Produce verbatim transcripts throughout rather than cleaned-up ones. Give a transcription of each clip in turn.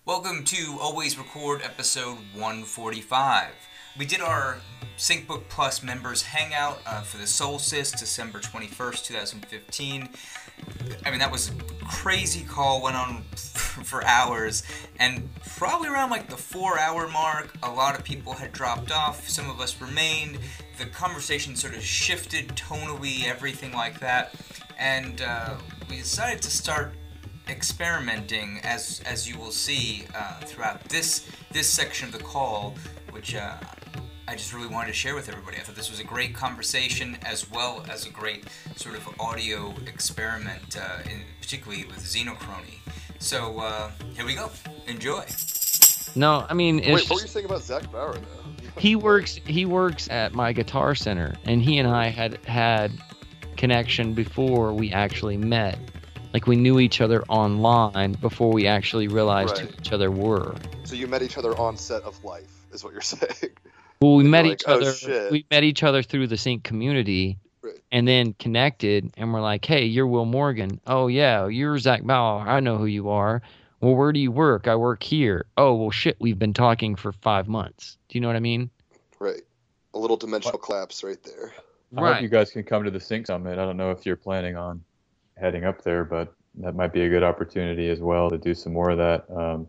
Welcome to Always Record episode one forty-five. We did our SyncBook Plus members hangout uh, for the solstice, December twenty-first, twenty fifteen. I mean, that was a crazy call, went on for hours, and probably around like the four hour mark, a lot of people had dropped off, some of us remained, the conversation sort of shifted tonally, everything like that, and uh, we decided to start experimenting, as as you will see uh, throughout this this section of the call, which uh, I just really wanted to share with everybody. I thought this was a great conversation as well as a great sort of audio experiment, uh, in, particularly with Xenochrony. So uh, here we go. Enjoy. No, I mean, it's Wait, what just, were you saying about Zach Bauer though? he works he works at my Guitar Center, and he and I had had connection before we actually met. Like, we knew each other online before we actually realized Right. who each other were. So you met each other on set of Life, is what you're saying. Well, we And met you're each like, oh, other. shit. We met each other through the Sync community, Right. and then connected. And we're like, "Hey, you're Will Morgan. Oh yeah, you're Zach Bauer. I know who you are. Well, where do you work? I work here. Oh well, shit. We've been talking for five months. Do you know what I mean? Right. A little dimensional collapse right there. I hope you guys can come to the Sync Summit. I don't know if you're planning on heading up there, but that might be a good opportunity as well to do some more of that um,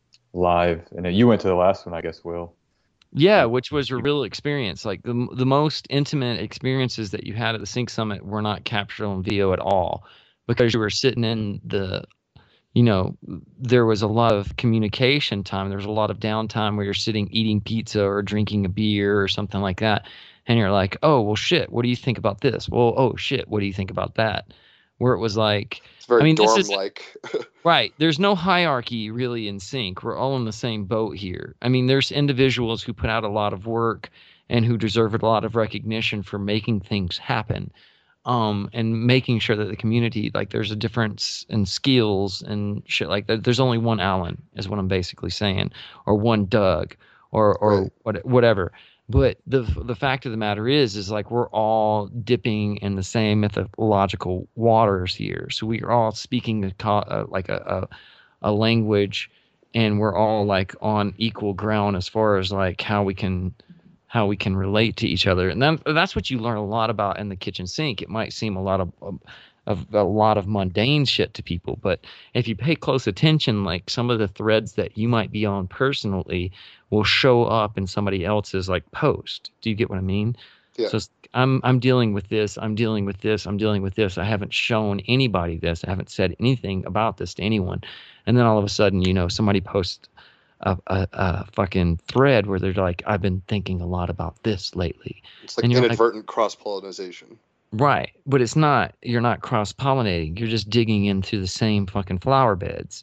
live. And then you went to the last one, I guess, Will. Yeah, which was a real experience. Like the the most intimate experiences that you had at the Sync Summit were not captured on video at all, because you were sitting in the, you know, there was a lot of communication time. There was a lot of downtime where you're sitting eating pizza or drinking a beer or something like that, and you're like, oh well, shit. What do you think about this? Well, oh shit. What do you think about that? Where it was like, It's very I mean, this is dorm-like. right. There's no hierarchy really in sync. We're all in the same boat here. I mean, there's individuals who put out a lot of work and who deserve a lot of recognition for making things happen, um, and making sure that the community, like, there's a difference in skills and shit like that. There's only one Alan, is what I'm basically saying, or one Doug, or or Right. what, whatever. But the the fact of the matter is, is like we're all dipping in the same mythological waters here. So we are all speaking a, co- uh, like a, a a language, and we're all like on equal ground as far as like how we can how we can relate to each other. And then that's what you learn a lot about in the kitchen sink. It might seem a lot of of of a lot of mundane shit to people, but if you pay close attention, like some of the threads that you might be on personally will show up in somebody else's like post. Do you get what I mean? Yeah. So it's, I'm I'm dealing with this. I'm dealing with this. I'm dealing with this. I haven't shown anybody this. I haven't said anything about this to anyone. And then all of a sudden, you know, somebody posts a, a, a fucking thread where they're like, I've been thinking a lot about this lately. It's like And you're like- inadvertent cross-pollination. Right. But it's not, you're not cross pollinating. You're just digging into the same fucking flower beds.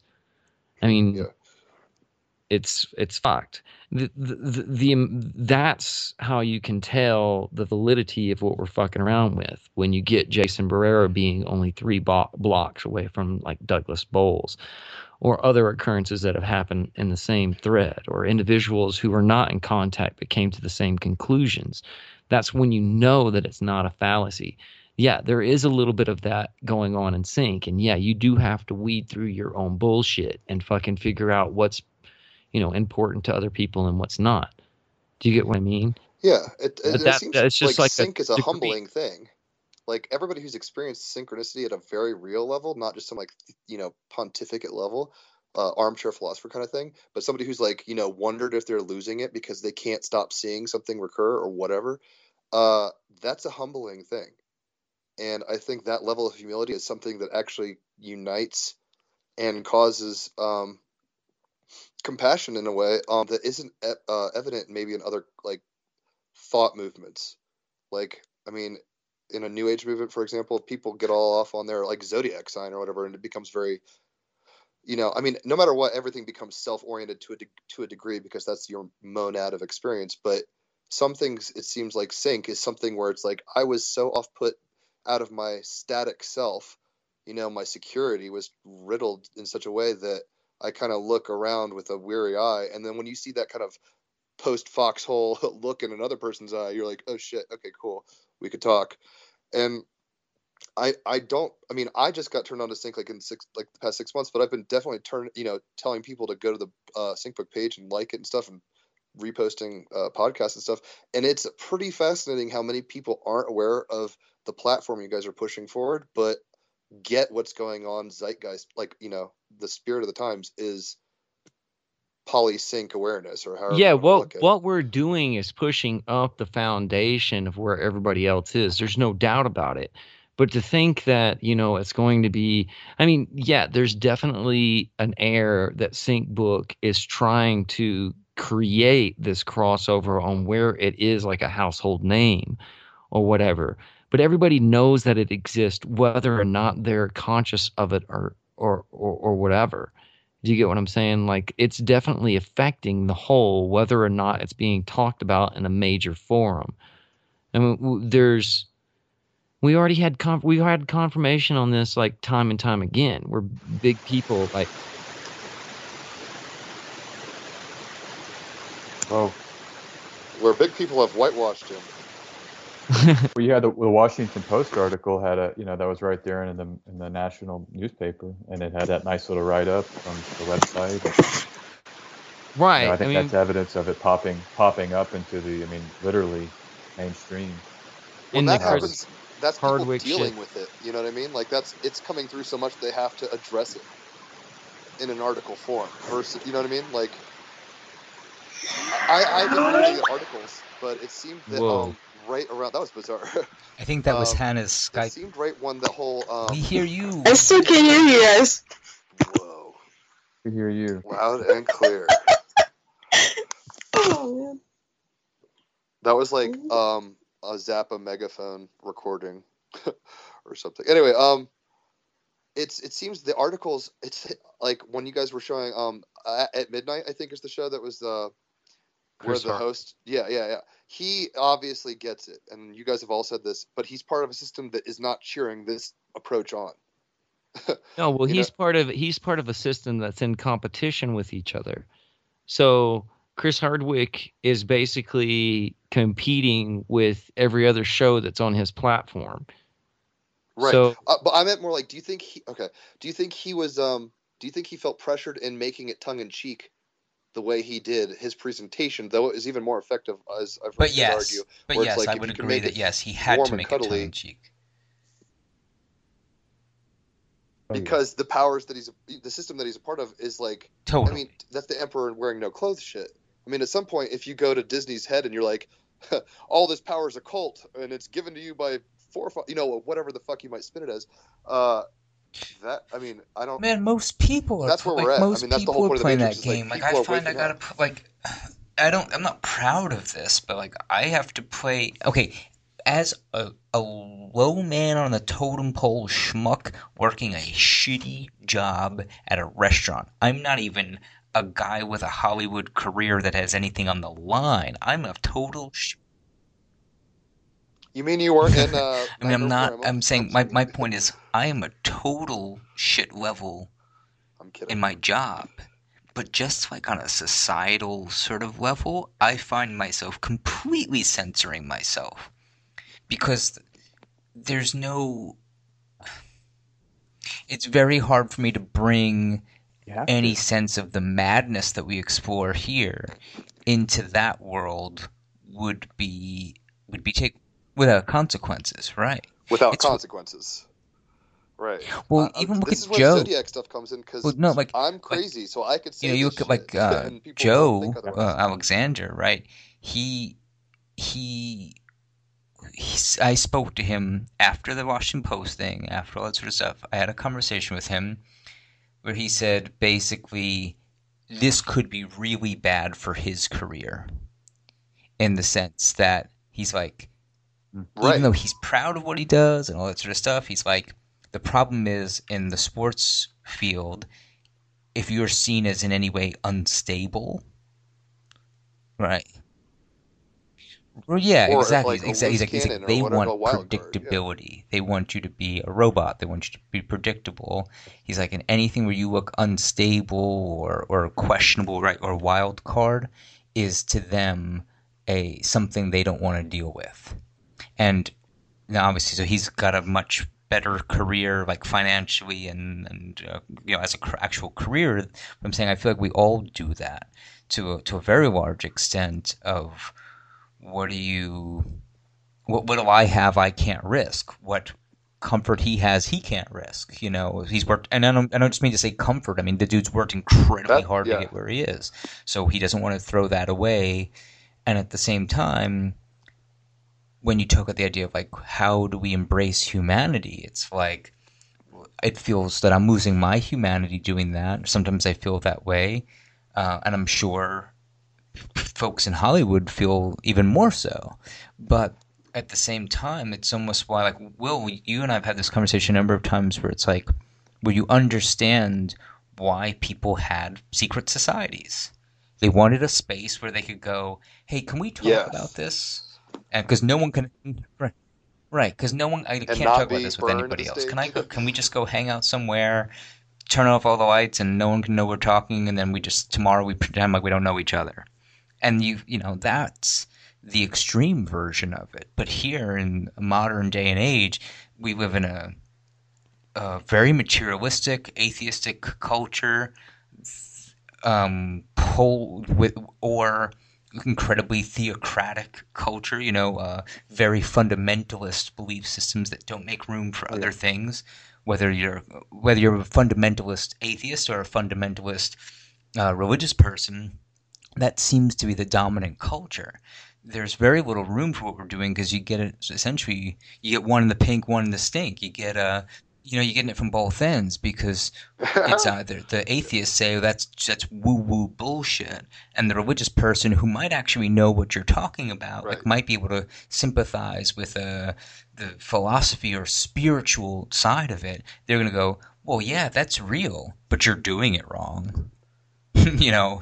I mean, Yeah. it's it's fucked. The, the, the, the that's how you can tell the validity of what we're fucking around with when you get Jason Barrera being only three bo- blocks away from like Douglas Bowles, or other occurrences that have happened in the same thread, or individuals who were not in contact but came to the same conclusions. That's when you know that it's not a fallacy. Yeah, there is a little bit of that going on in sync, and yeah, you do have to weed through your own bullshit and fucking figure out what's, you know, important to other people and what's not. Do you get what I mean? Yeah. It, But it, that- it seems that's just like like a sync is a degree. humbling thing. Like, everybody who's experienced synchronicity at a very real level, not just some, like, you know, pontificate level, uh, armchair philosopher kind of thing, but somebody who's, like, you know, wondered if they're losing it because they can't stop seeing something recur or whatever, uh, that's a humbling thing. And I think that level of humility is something that actually unites and causes um, compassion in a way um, that isn't e- uh, evident maybe in other, like, thought movements. Like, I mean, in a new age movement, for example, people get all off on their like zodiac sign or whatever, and it becomes very, you know, I mean, no matter what, everything becomes self-oriented to a de- to a degree because that's your monad of experience. But some things, it seems like sync is something where it's like I was so off put out of my static self, you know, my security was riddled in such a way that I kind of look around with a weary eye, and then when you see that kind of post foxhole look in another person's eye, you're like, oh shit, okay, cool, we could talk. And I, I don't. I mean, I just got turned on to Sync like in six like the past six months, but I've been definitely turn you know telling people to go to the uh, SyncBook page and like it and stuff, and reposting uh, podcasts and stuff. And it's pretty fascinating how many people aren't aware of the platform you guys are pushing forward, but get what's going on. Zeitgeist, like you know, the spirit of the times is polysync awareness, or however. Yeah, you well, look at what it. we're doing is pushing up the foundation of where everybody else is. There's no doubt about it. But to think that, you know, it's going to be, I mean, yeah, there's definitely an air that SyncBook is trying to create this crossover on where it is like a household name or whatever. But everybody knows that it exists, whether or not they're conscious of it or or or, or whatever. Do you get what I'm saying? Like, it's definitely affecting the whole, whether or not it's being talked about in a major forum. I mean, w- there's, we already had, conf- we had confirmation on this, like, time and time again, where big people, like, Well, Where big people have whitewashed him. well, you had the, the Washington Post article had a, you know, that was right there in the in the national newspaper, and it had that nice little write up from the website. right. You know, I I, think mean, that's evidence of it popping popping up into the, I mean, literally mainstream. When in the that Chris happens, that's people Hardwick dealing shit. with it. You know what I mean? Like that's it's coming through so much they have to address it in an article form. Versus, you know what I mean? Like I I didn't read the articles, but it seemed that Whoa. um right around that was bizarre. I think that was Um, Hannah's It Skype. seemed right when the whole um We hear you. I still can hear you guys. whoa, We hear you. loud and clear. Oh man. That was like um a Zappa megaphone recording or something. Anyway, um it's it seems the articles it's like when you guys were showing um at, at midnight, I think is the show that was uh where Chris the Hart- host yeah yeah yeah he obviously gets it, and you guys have all said this, but he's part of a system that is not cheering this approach on. No, well, You he's part of he's part of a system that's in competition with each other. So Chris Hardwick is basically competing with every other show that's on his platform. Right. So Uh, but I meant more like, do you think he okay? Do you think he was um? Do you think he felt pressured in making it tongue in cheek, the way he did his presentation? Though it was even more effective, as I've heard But kids yes, argue. but where it's yes, like, I if would you can agree make that it yes, he had warm to and make it tongue cuddly, in cheek. Oh, yeah. because the powers that he's the system that he's a part of is like, Totally. I mean, that's the emperor wearing no clothes shit. I mean, at some point, if you go to Disney's head and you're like, all this power is a cult and it's given to you by four, you know, whatever the fuck you might spin it as, uh, that I mean, I don't. Man, most people are. That's where like, we're at. I most mean, that's the people whole are point of the playing that Matrix, is, like, game. Like, people I are find I waking gotta up. put like, I don't. I'm not proud of this, but like, I have to play. Okay, as a a low man on the totem pole schmuck working a shitty job at a restaurant. I'm not even a guy with a Hollywood career that has anything on the line. I'm a total. Sh- You mean you weren't in? Uh, I mean, I'm Nightmare not. Before Emma? I'm saying I'm my sorry. my point is, I am a total shit level I'm kidding. in my job. But just like on a societal sort of level, I find myself completely censoring myself. Because there's no. It's very hard for me to bring You have any to. sense of the madness that we explore here into that world would be would be take without consequences, right? Without It's- consequences. Right. Well, I- even look this at is where Joe. Zodiac stuff comes in, because Well, no, like I'm crazy, so I could say you know, you this look at shit, like uh, and people don't Joe think uh, otherwise. Alexander, right? He he. He's, I spoke to him after the Washington Post thing, after all that sort of stuff. I had a conversation with him where he said basically this could be really bad for his career, in the sense that he's like, Right. even though he's proud of what he does and all that sort of stuff, he's like, the problem is in the sports field, if you're seen as in any way unstable, right? Well, yeah, Or if, exactly. like, a exactly. He's loose like, he's like, cannon or they whatever, want a wild card, yeah. predictability. They want you to be a robot. They want you to be predictable. He's like, in anything where you look unstable or, or questionable, right, or wild card, is to them a something they don't want to deal with. And now, obviously, so he's got a much better career, like financially and, and uh, you know, as a cr- actual career. I'm saying I feel like we all do that to a, to a very large extent of what do you, what, what do I have I can't risk? What comfort he has he can't risk? You know, he's worked, and I don't, I don't just mean to say comfort. I mean, the dude's worked incredibly That- hard yeah. to get where he is. So he doesn't want to throw that away. And at the same time, when you talk about the idea of like, how do we embrace humanity? It's like, it feels that I'm losing my humanity doing that. Sometimes I feel that way. Uh, and I'm sure folks in Hollywood feel even more so. But at the same time, it's almost why, like, Will, you and I have had this conversation a number of times where it's like, where you understand why people had secret societies. They wanted a space where they could go, hey, can we talk Yes. about this? And because no one can, right, right? Because no one, I can't not talk about be this with burned at anybody the else. stake. Can I go? Can we just go hang out somewhere, turn off all the lights, and no one can know we're talking, and then we just tomorrow we pretend like we don't know each other, and you, you know, that's the extreme version of it. But here in modern day and age, we live in a, a very materialistic, atheistic culture, um, pol- with or incredibly theocratic culture, you know, uh, very fundamentalist belief systems that don't make room for other things. Whether you're whether you're a fundamentalist atheist or a fundamentalist uh, religious person, that seems to be the dominant culture. There's very little room for what we're doing because you get it essentially. You get one in the pink, one in the stink. You get a you know, you're getting it from both ends because it's either the atheists say that's that's woo-woo bullshit, and the religious person who might actually know what you're talking about, Right. like might be able to sympathize with uh, the philosophy or spiritual side of it, they're going to go, well, yeah, that's real, but you're doing it wrong. You know?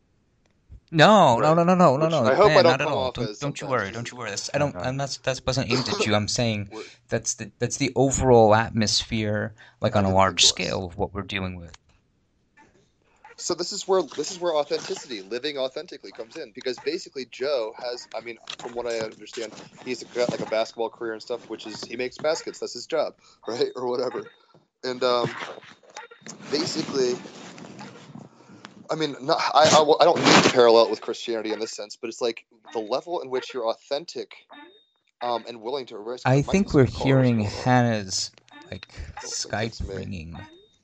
No, no, Right. no, no, no, no, Which no. I hope I man, don't not at come all. off Don't, as don't you sometimes. worry. Don't you worry. That's, I don't. Uh-huh. I'm not. That wasn't aimed at you. I'm saying We're- that's the that's the overall atmosphere, like I on a didn't large think it was. scale, of what we're dealing with. So this is where this is where authenticity, living authentically, comes in, because basically Joe has, I mean, from what I understand, he's got like a basketball career and stuff, which is he makes baskets. That's his job, right, or whatever. And um, basically, I mean, not, I, I I don't need to parallel it with Christianity in this sense, but it's like the level in which you're authentic um, and willing to risk. I there might be think some we're cars hearing going on. Hannah's like think Skype it's me. ringing.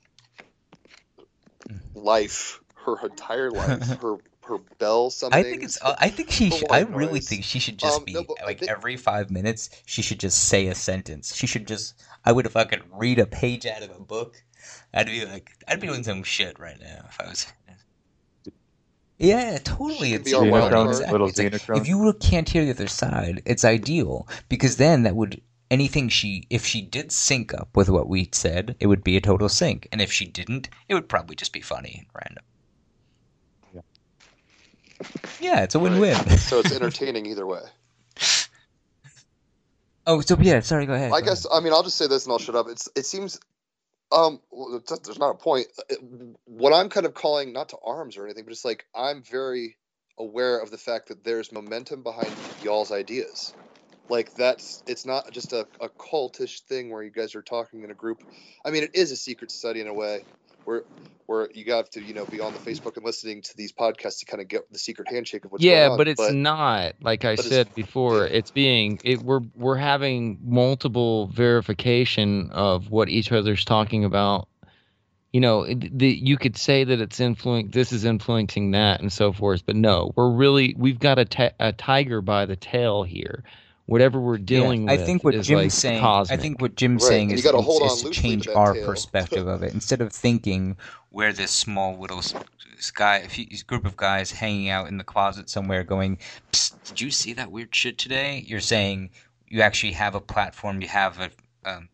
Life, her entire life, her her bell summonings. I think it's. Uh, I think she. the Sh- I white really noise. think she should just Um, be no, but I like think- every five minutes. She should just say a sentence. She should just. I would if I could read a page out of a book. I'd be like. I'd be doing some shit right now if I was. Yeah, totally. She could It's be our wild exactly- card. exactly. Little It's like, Xenochrome. if you can't hear the other side, it's ideal because then that would anything she if she did sync up with what we said, it would be a total sync, and if she didn't, it would probably just be funny and random. Yeah. Yeah, it's a Right. win-win. So it's entertaining either way. Oh, so yeah, sorry, go ahead. I go guess I mean I'll just say this and I'll shut up. It's it seems um well, it's- there's not a point. It- what I'm kind of calling not to arms or anything, but just like I'm very aware of the fact that there's momentum behind y'all's ideas. Like that's it's not just a, a cultish thing where you guys are talking in a group. I mean, it is a secret society in a way where where you have to, you know, be on the Facebook and listening to these podcasts to kind of get the secret handshake of what's yeah, going on. but it's not like I but it's- said before. yeah. It's being it. We're we're having multiple verification of what each other's talking about. You know, it- the you could say that it's influencing. This is influencing that and so forth. But no, we're really we've got a ti- a tiger by the tail here. Whatever we're dealing I with think what is Jim's like saying. cosmic. I think what Jim's Right, saying and is, you gotta is- hold is on to loosely change to that our tail. perspective of it. Instead of thinking we're this small little s- guy, a few- group of guys hanging out in the closet somewhere, going, Psst, "Did you see that weird shit today?" You're saying you actually have a platform. You have a. Um,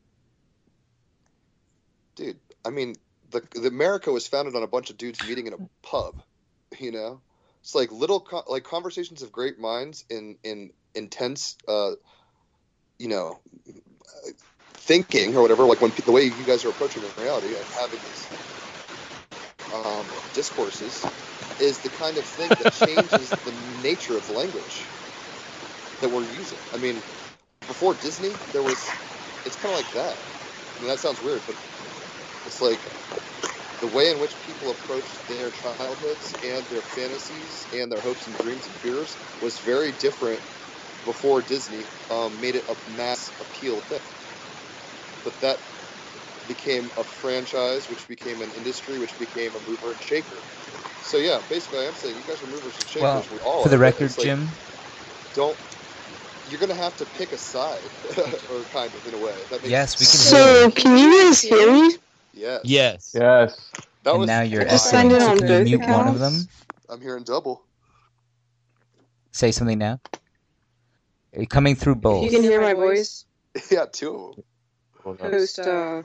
Dude, I mean, the, the America was founded on a bunch of dudes meeting in a pub. You know, it's like little co- like conversations of great minds in in intense, uh, you know, uh, thinking or whatever. Like when pe- the way you guys are approaching reality and having these um, discourses is the kind of thing that changes the nature of the language that we're using. I mean, before Disney, there was it's kind of like that. mean, that sounds weird, but it's like the way in which people approached their childhoods and their fantasies and their hopes and dreams and fears was very different before Disney um, made it a mass appeal thing. But that became a franchise, which became an industry, which became a mover and shaker. So yeah, basically, I'm saying you guys are movers and shakers. Well, we all for the are, but record, it's like, Jim, don't. You're gonna have to pick a side, or kind of in a way. That makes yes, we can So, hear can you guys hear me? Yes. Yes. Yes. That And was now you're I just echoing. signed in So on can you both mute one of them? accounts. I'm hearing double. Say something now. You're coming through If both. you can hear my voice, Yeah, two of them. Hold on. post uh,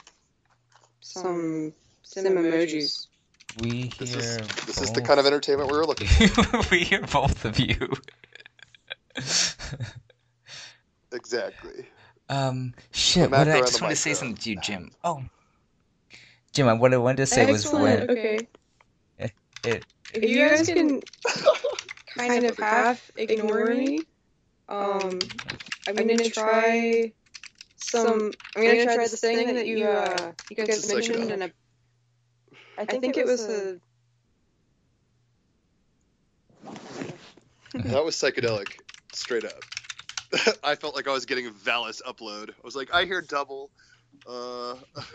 some sim emojis. We This hear is both. this is the kind of entertainment we were looking for. We hear both of you. Exactly. um, shit. The What did I macro and just the want to say micro. something to you, Jim? Oh, Jim. I- What I wanted to say was Excellent. when Okay. it, it If you guys can kind of half ignore me, um, I'm gonna try some. I'm gonna try this thing that you uh you guys It's a mentioned, psychedelic. and I, I think it was a. That was psychedelic, straight up. I felt like I was getting a Valis upload. I was like, I hear double. Uh,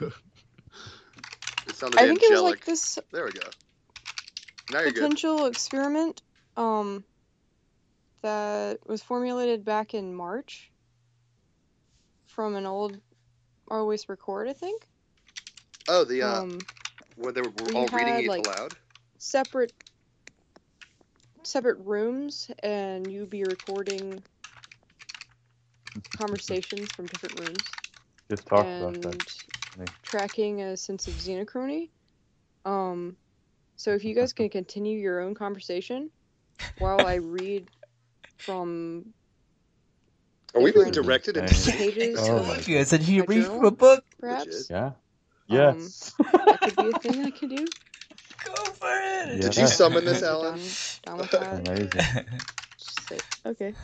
it sounded I think it was angelic. like this There we go. Now you're good. potential experiment, um, that was formulated back in March from an old Always Record, I think. Oh, the uh, Um, where they were we all reading had, it like, aloud. separate separate rooms, and you'd be recording conversations from different rooms Just talked about and that. Yeah. tracking a sense of xenochrony. Um, so if you guys can continue your own conversation while I read from Are we being different directed into Dang. pages I Oh of, my love you. I said you my read journal? from a book. perhaps, Yeah. Um, Yes. that could be a thing I could do. Go for it. Did Yeah. you summon this, Down- Alan? down with that. Amazing. Just say, okay,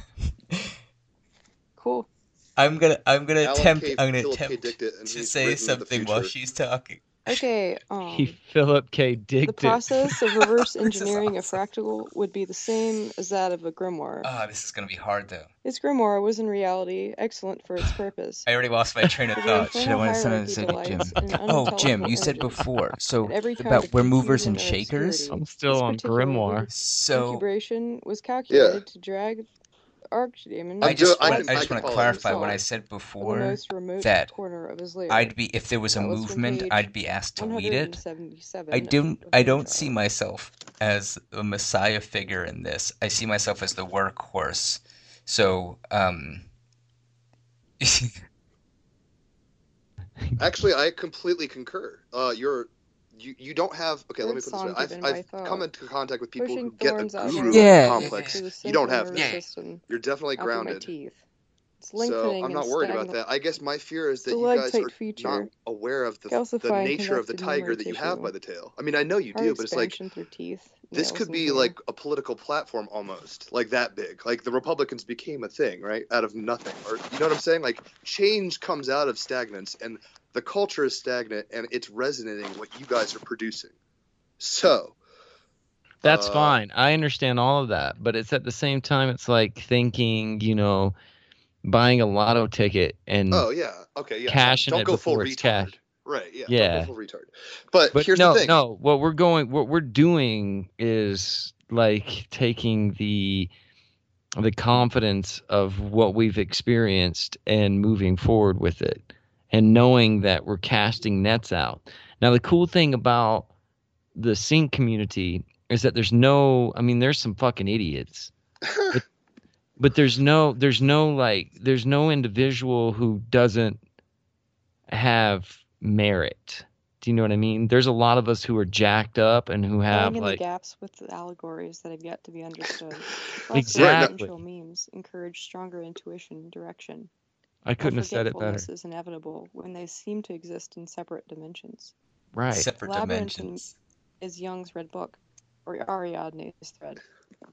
cool. I'm gonna I'm gonna Alan attempt K. I'm gonna Philip K. attempt Dicked it, and to he's say written the something while future. she's talking. Okay, He um, Philip K. the Dicked it. process of reverse This is engineering a awesome. fractal would be the same as that of a grimoire. Oh, this is gonna be hard though. This grimoire was in reality excellent for its purpose. I already lost my train of For the thought. Should I infernal want to send hierarchy it to Jim? delights in an Oh, Jim, unintelligible you said energy. before. So At every kind about of we're movers confusion and or shakers. obscurity, I'm still this on particular Grimoire. So incubation was calculated to drag the archdemon I I'm just do- I want can- I I just can want to follow clarify when I himself said of the before most remote that corner of his lair. I'd be if there was a That was from movement, page I'd be asked to lead it. one seventy-seven I don't of I the don't see trial. myself as a messiah figure in this. I see myself as the workhorse. So um Actually, I completely concur. Uh, you're you, you don't have okay. Let me Third put this song way. I've given by I've thought. come into contact with people Pushing who get a thorns out guru of Yeah. complex. to the You central don't have nervous Yeah. system, You're definitely out through my grounded. teeth. It's So lengthening I'm not and worried about stagnant. that. I guess my fear is that you guys Stalactite are feature, not aware of the, the calcifying nature of the conductive memory tiger that you have tissue. by the tail. I mean, I know you Heart do, but it's like expansion through teeth, this nails, could and be hair. like a political platform almost, like that big. Like the Republicans became a thing, right? Out of nothing. Or you know what I'm saying? Like change comes out of stagnance, and the culture is stagnant, and it's resonating what you guys are producing. So That's uh, fine. I understand all of that, but it's at the same time, it's like thinking, you know, buying a lotto ticket and Oh yeah, okay, yeah. cashing Don't it go full before it's retard. cashed. Right? Yeah. Yeah. Don't go full retard. But, But here's no, the thing. no. What we're going, what we're doing is like taking the the confidence of what we've experienced and moving forward with it, and knowing that we're casting nets out. Now, the cool thing about the sync community is that there's no, I mean, there's some fucking idiots, but, but there's no, there's no like, there's no individual who doesn't have merit. Do you know what I mean? There's a lot of us who are jacked up and who have Filling in like, the gaps with the allegories that have yet to be understood. Exactly. Potential memes encourage stronger intuition and direction. I couldn't have said it better. Forgetfulness is inevitable when they seem to exist in separate dimensions. Right. separate Labyrinth dimensions. Is Jung's red book, or Ariadne's thread.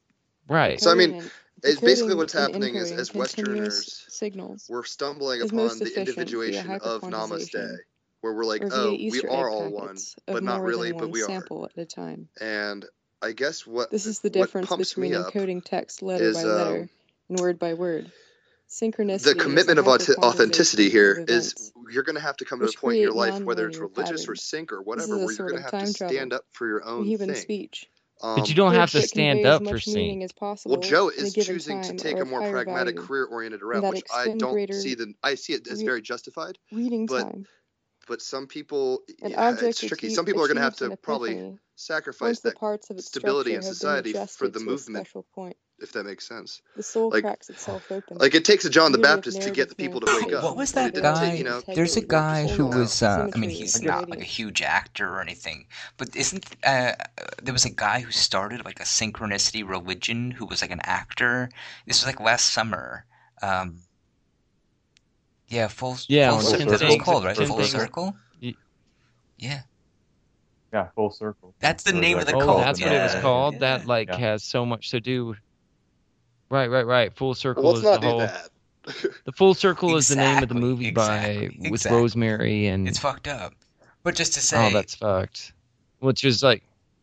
Right. So I mean, Decoding it's basically decoding what's and happening is encoding as continuous Westerners, signals we're stumbling is upon most the efficient via individuation of Namaste, hyperquantization, where we're like, or via oh, we Easter are egg all one, packets but of not more really, than but one we are. sample at a time. And I guess what This is the what difference pumps between me up encoding text letter is by letter um, and word by word. the Synchronicity is a commitment of aut- authenticity hyperquantization here of is events, you're going to have to come to a which point in your create life, whether it's nonlinear religious or patterns. sync or This whatever, is a where you're sort going to of have to time travel stand up for your in own human thing. speech. But you Um, don't have Words to that stand convey as up for much meaning sync. as well, possible Joe in a is given choosing to time take are a of more higher pragmatic, value, career-oriented and route, that which I extend don't greater see the I see it as re- very justified. reading But time. but some people, An yeah, object it's tricky. achie- Some people are going to have achieves an to probably epiphany sacrifice once the that parts of its stability structure in have been society for adjusted the to a movement, special point. if that makes sense. The soul Like cracks itself open. like it takes a John the Beauty of Baptist to get the narrative people to wake up. What was manifestation that It throughout didn't take, guy? you know, There's a integrity, work just guy who one out. was, uh, I mean, symmetry, he's and not like a radiance. huge actor or anything, but isn't, uh, there was a guy who started like a synchronicity religion who was like an actor. This was like last summer. Um, yeah, full, Yeah, full, on Full Cir- ten that's what it's things. called, right? Ten Full Full things. Circle? y- Yeah. Yeah, full circle. That's the Or is name that of the called Oh, cult. that's what it was Yeah. called. Yeah. That like Yeah. has so much to do. Right, right, right. Full Well, Circle let's is the not do whole. that. The Full Circle is the name of the Exactly. movie by Exactly. with Exactly. Rosemary and. It's fucked up. But just to Oh, say, that's fucked. Which is like.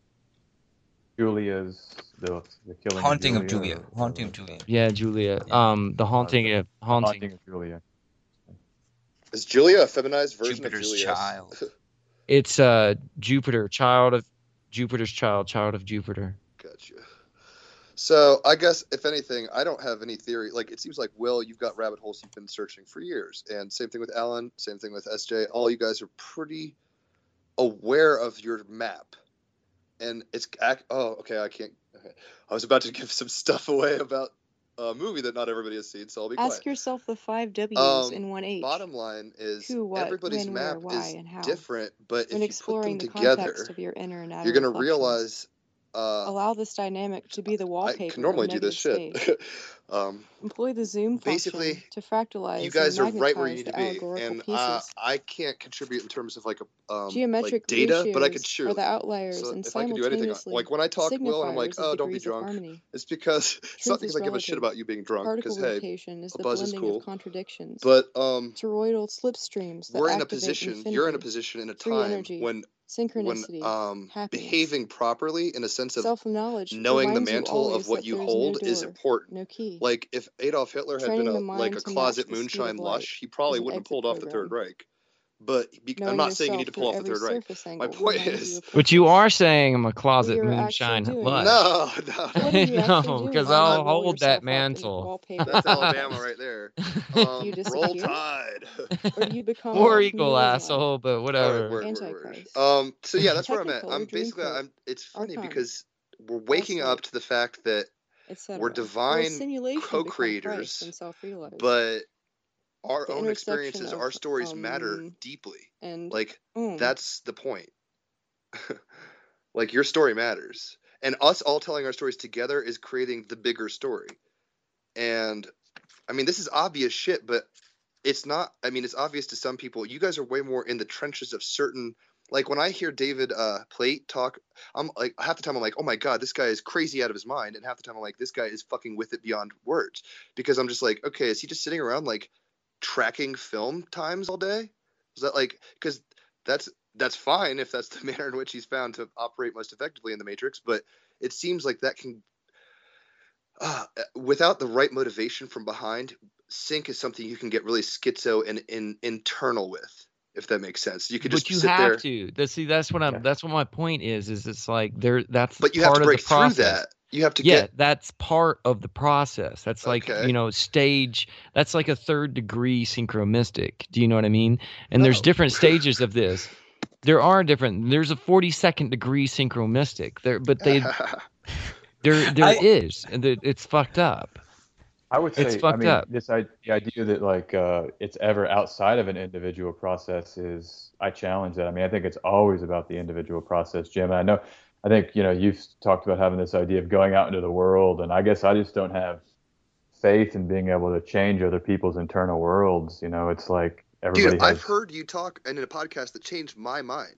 Julia's the the killing Haunting of of Julia. Julia. or- Haunting or- of Julia. Yeah, Julia. Yeah. Um, the haunting the- of haunting. Haunting of Julia. Is Julia a feminized version Jupiter's of Julius? Child. It's uh Jupiter, child of Jupiter's child, child of Jupiter. Gotcha. So I guess if anything, I don't have any theory. Like it seems like Will, you've got rabbit holes you've been searching for years, and same thing with Alan, same thing with S J. All you guys are pretty aware of your map, and it's ac- oh okay. I can't. Okay. I was about to give some stuff away about a movie that not everybody has seen, so I'll be Ask quiet. yourself the five W's Um, in one H. Bottom line is Who, what, everybody's when, map where, why, is and how. different, but When if you put them exploring the together, context of your inner and outer you're gonna reflections. realize. Uh, Allow this dynamic to be the I wallpaper can normally of do this negative shit. space. um, Employ the zoom Basically, function to fractalize you guys and are right where you magnetize need the to be, allegorical and pieces. uh, I can't contribute in terms of like a um, Geometric like data, but I could ratios are surely. the outliers So and if I can do anything, simultaneously like when I talk to Will and I'm like, signifiers of "Oh, don't be degrees of drunk," harmony. it's because it's not Truth is because I give a shit relative. about you being drunk. Particle Because hey, rotation is a the buzz is blending cool. of contradictions. But um, Toroidal slipstreams that we're in a activate position. infinity, You're in a position in a free time energy, when when synchronicity, um happiness. behaving properly in a sense of Self-knowledge knowing the reminds you mantle of always what that you there's hold no is door, important. no key. Like if Adolf Hitler had been Training a the like mind a to match closet the speed moonshine of light lush, he probably is an wouldn't have exit pulled off the program. Third Reich. But be, I'm Knowing not saying you need yourself to pull through off the every Third Reich. surface My angle point reminds you is, of But you purpose. are saying I'm a What closet you're actually moonshine doing. lush. no, no, What are you actually No, doing because when you I'll roll hold yourself that up in mantle. wallpaper? that's Alabama right there. Do you Um, roll disappear? Tide. Or do you become War Um, equal, chameleon-like? asshole, but all right, whatever. word, word, word. Antichrist. Um, so yeah, that's where I'm at. Technicolor I'm basically, Dreamcoat. I'm. It's funny Archon. because we're waking Gaslight. up to the fact that Etc. we're Where divine simulation become Christ co-creators, and self-realized. but our The own intersection experiences, our of stories matter um deeply. and Like um. that's the point. Like your story matters, and us all telling our stories together is creating the bigger story. And I mean, this is obvious shit, but it's not. I mean, it's obvious to some people. You guys are way more in the trenches of certain. Like when I hear David uh, Plate talk, I'm like half the time I'm like, oh my god, this guy is crazy out of his mind, and half the time I'm like, this guy is fucking with it beyond words, because I'm just like, okay, is he just sitting around like tracking film times all day? Is that like because that's that's fine if that's the manner in which he's found to operate most effectively in the Matrix, but it seems like that can uh, without the right motivation from behind, sync is something you can get really schizo and, and internal with, if that makes sense. You could just But you sit have there, to. That's see, that's what I'm. Yeah. That's what my point is. Is it's like there. That's but you have part to of break the through process. that. You have to Yeah, get that's part of the process. That's like, Okay. you know, stage. That's like a third degree synchromistic. Do you know what I mean? And there's No. different stages of this. There are different. There's a forty-second degree synchromistic. There, but they there there I- is, and it- it's fucked up. I would say, It's I fucked mean, up. this I, the idea that like uh, it's ever outside of an individual process is, I challenge that. I mean, I think it's always about the individual process, Jim. And I know, I think you know you've talked about having this idea of going out into the world, and I guess I just don't have faith in being able to change other people's internal worlds. You know, it's like everybody Dude, has. I've heard you talk in a podcast that changed my mind.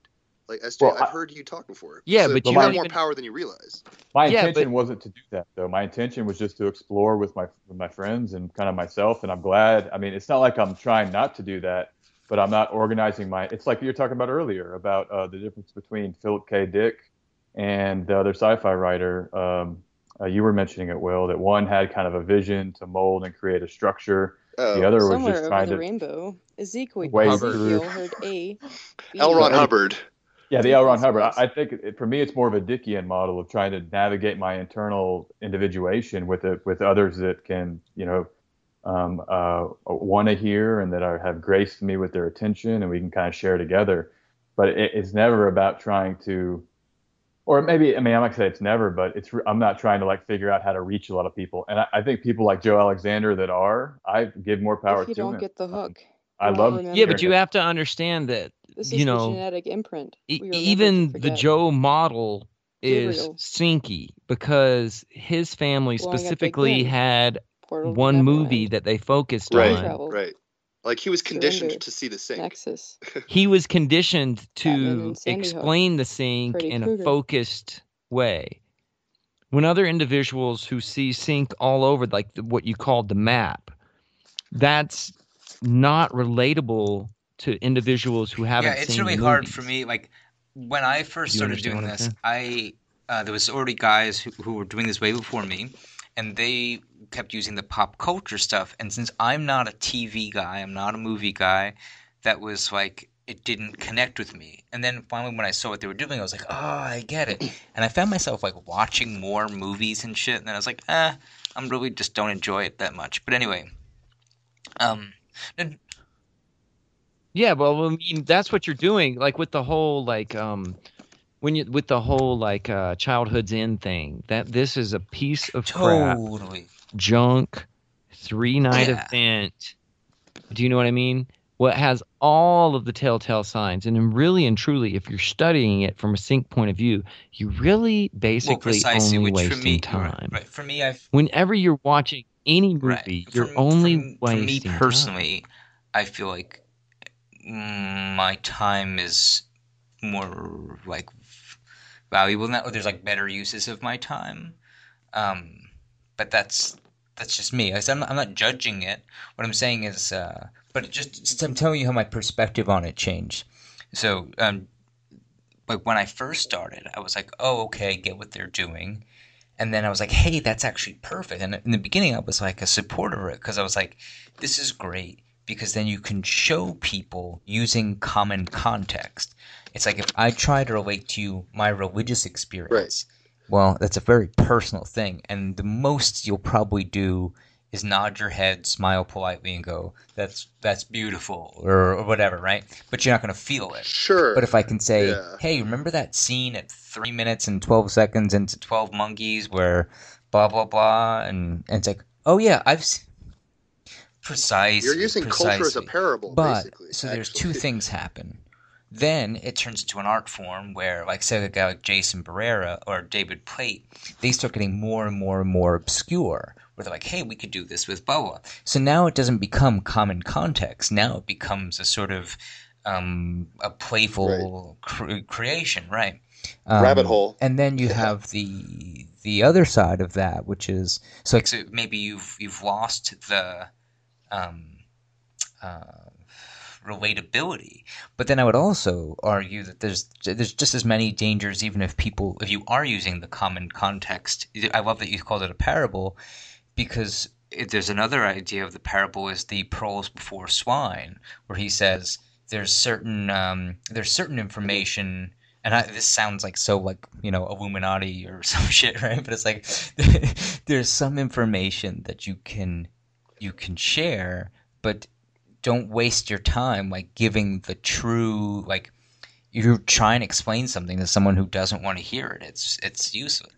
Like S J, Well, I've I- heard you talk before. Yeah, So but you you have don't more even- power than you realize. My Yeah, intention but- wasn't to do that though. My intention was just to explore with my with my friends and kind of myself. And I'm glad. I mean, it's not like I'm trying not to do that, but I'm not organizing my. It's like you were talking about earlier about uh, the difference between Philip K. Dick and the other sci-fi writer. Um, uh, you were mentioning it, Will, that one had kind of a vision to mold and create a structure. Oh, The other was Somewhere just over trying the to. rainbow. Ezekiel, Wade Ezekiel through- heard A. B. L. Ron Yeah. Hubbard. Yeah, the Two L. Ron Hubbard. I, possibilities. I think it, for me, it's more of a Dickian model of trying to navigate my internal individuation with it, with others that can, you know, um, uh, want to hear and that are, have graced me with their attention, and we can kind of share together. But it, it's never about trying to, or maybe, I mean, I'm not gonna say it's never, but it's I'm not trying to like figure out how to reach a lot of people. And I, I think people like Joe Alexander that are, I give more power If you to don't him. get the hook, I you won't love. remember. Yeah, but you have to understand that This you is know, the genetic imprint. E- We remember to even the forget. Joe model is Gabriel. sinky because his family Blowing up Big specifically Ben. had Portal to one movie Neverland. that they focused Right, on. Travel. right. Like he was conditioned Surrender. to see the sink. Nexus. He was conditioned Batman to and Sandy Hook. explain the sync Freddy in a Krueger. focused way. When other individuals who see sync all over, like the, what you called the map, that's not relatable to individuals who haven't Yeah, it's seen really the hard movies. for me. Like when I first You started understand doing what I'm this, I uh, there was already guys who, who were doing this way before me, and they kept using the pop culture stuff. And since I'm not a T V guy, I'm not a movie guy, that was like it didn't connect with me. And then finally, when I saw what they were doing, I was like, oh, I get it. And I found myself like watching more movies and shit. And then I was like, eh, I'm really just don't enjoy it that much. But anyway, um. and- Yeah, well, I mean, that's what you're doing, like with the whole like um, when you with the whole like uh, childhood's end thing. That this is a piece of crap, Totally. junk, three night Yeah. event. Do you know what I mean? What has all of the telltale signs, and then really and truly, if you're studying it from a sync point of view, you really Well, basically precisely, only which for wasting me, time. right, for me, I've Whenever you're watching any movie, right. you're For- only for, for wasting me time. personally, I feel like mm, my time is more like valuable now. Or there's like better uses of my time, um, but that's that's just me. I- I'm not, I'm not judging it. What I'm saying is, uh, but it just just- I'm telling you how my perspective on it changed. So, um, like when I first started, I was like, oh, okay, I get what they're doing. And then I was like, hey, that's actually perfect. And in the beginning, I was like a supporter of it because I was like, this is great because then you can show people using common context. It's like if I try to relate to you my religious experience, well, that's a very personal thing. And the most you'll probably do is nod your head, smile politely, and go, that's that's beautiful, or, or whatever, right? But you're not going to feel it. Sure. But if I can say, Yeah. hey, remember that scene at three minutes and twelve seconds into twelve Monkeys where blah, blah, blah, and, and it's like, oh, yeah, I've s- precisely. You're using culture as a precisely. parable, But, basically. so there's actually. two things happen. Then it turns into an art form where, like, say, a guy like Jason Barrera or David Plate, they start getting more and more and more obscure, where they're like, hey, we could do this with blah, blah. So now it doesn't become common context. Now it becomes a sort of um, a playful cre- creation, right? Um, Rabbit hole. And then you Yeah. have the the other side of that, which is so like so maybe you've you've lost the um, uh, relatability, but then I would also argue that there's there's just as many dangers, even if people if you are using the common context. I love that you called it a parable, because it, there's another idea of the parable is the pearls before swine, where he says there's certain um, there's certain information. And I, this sounds like so like, you know, Illuminati or some shit, right? But it's like there's some information that you can you can share, but don't waste your time like giving the true like you're trying to explain something to someone who doesn't want to hear it. It's it's useless.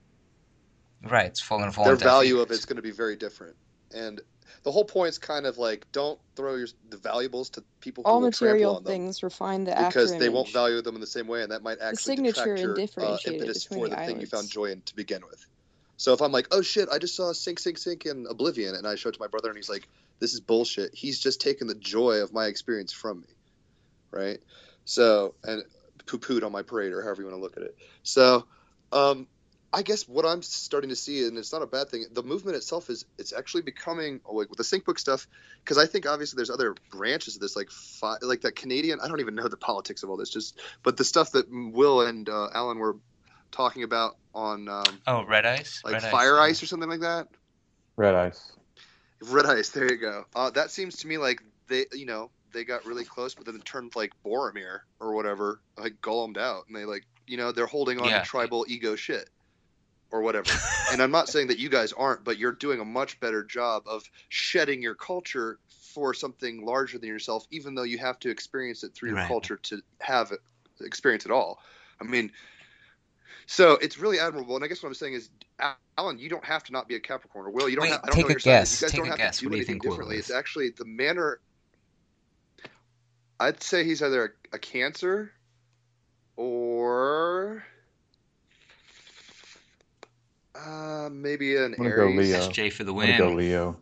Right, it's falling fall Their on deaf value ears. of it's going to be very different. And the whole point is kind of like don't throw your the valuables to people who All will trample material on them things refine the because after they won't image. value them in the same way, and that might actually signature detract and your uh, differentiate it impetus between for the the thing you found islands. joy in to begin with. So if I'm like, oh shit, I just saw Sink, Sink, Sink in Oblivion, and I show it to my brother, and he's like, this is bullshit. He's just taken the joy of my experience from me, right? So, and poo-pooed on my parade, or however you want to look at it. So, um, I guess what I'm starting to see, and it's not a bad thing, the movement itself is it's actually becoming, like with the sync book stuff, because I think obviously there's other branches of this, like fi- like that Canadian, I don't even know the politics of all this, just but the stuff that Will and uh, Alan were talking about on um, Oh, Red Ice? like Red Fire Ice, Ice or something like that. Red Ice. Red Ice, there you go. Uh, that seems to me like they, you know, they got really close, but then it turned like Boromir or whatever, like Gollumed out, and they like, you know, they're holding on Yeah. to tribal ego shit or whatever. And I'm not saying that you guys aren't, but you're doing a much better job of shedding your culture for something larger than yourself, even though you have to experience it through your Right. culture to have it, experience it all. I mean, so it's really admirable. And I guess what I'm saying is, Alan, you don't have to not be a Capricorn, or Will, you don't Wait, have, I don't take know a what your sign is. guess. You guys Take don't a have guess. to do What do you anything think Will differently. is? It's actually the manner. I'd say he's either a, a Cancer or uh, maybe an I'm gonna go Aries. Leo. S J for the I'm gonna go win. Leo.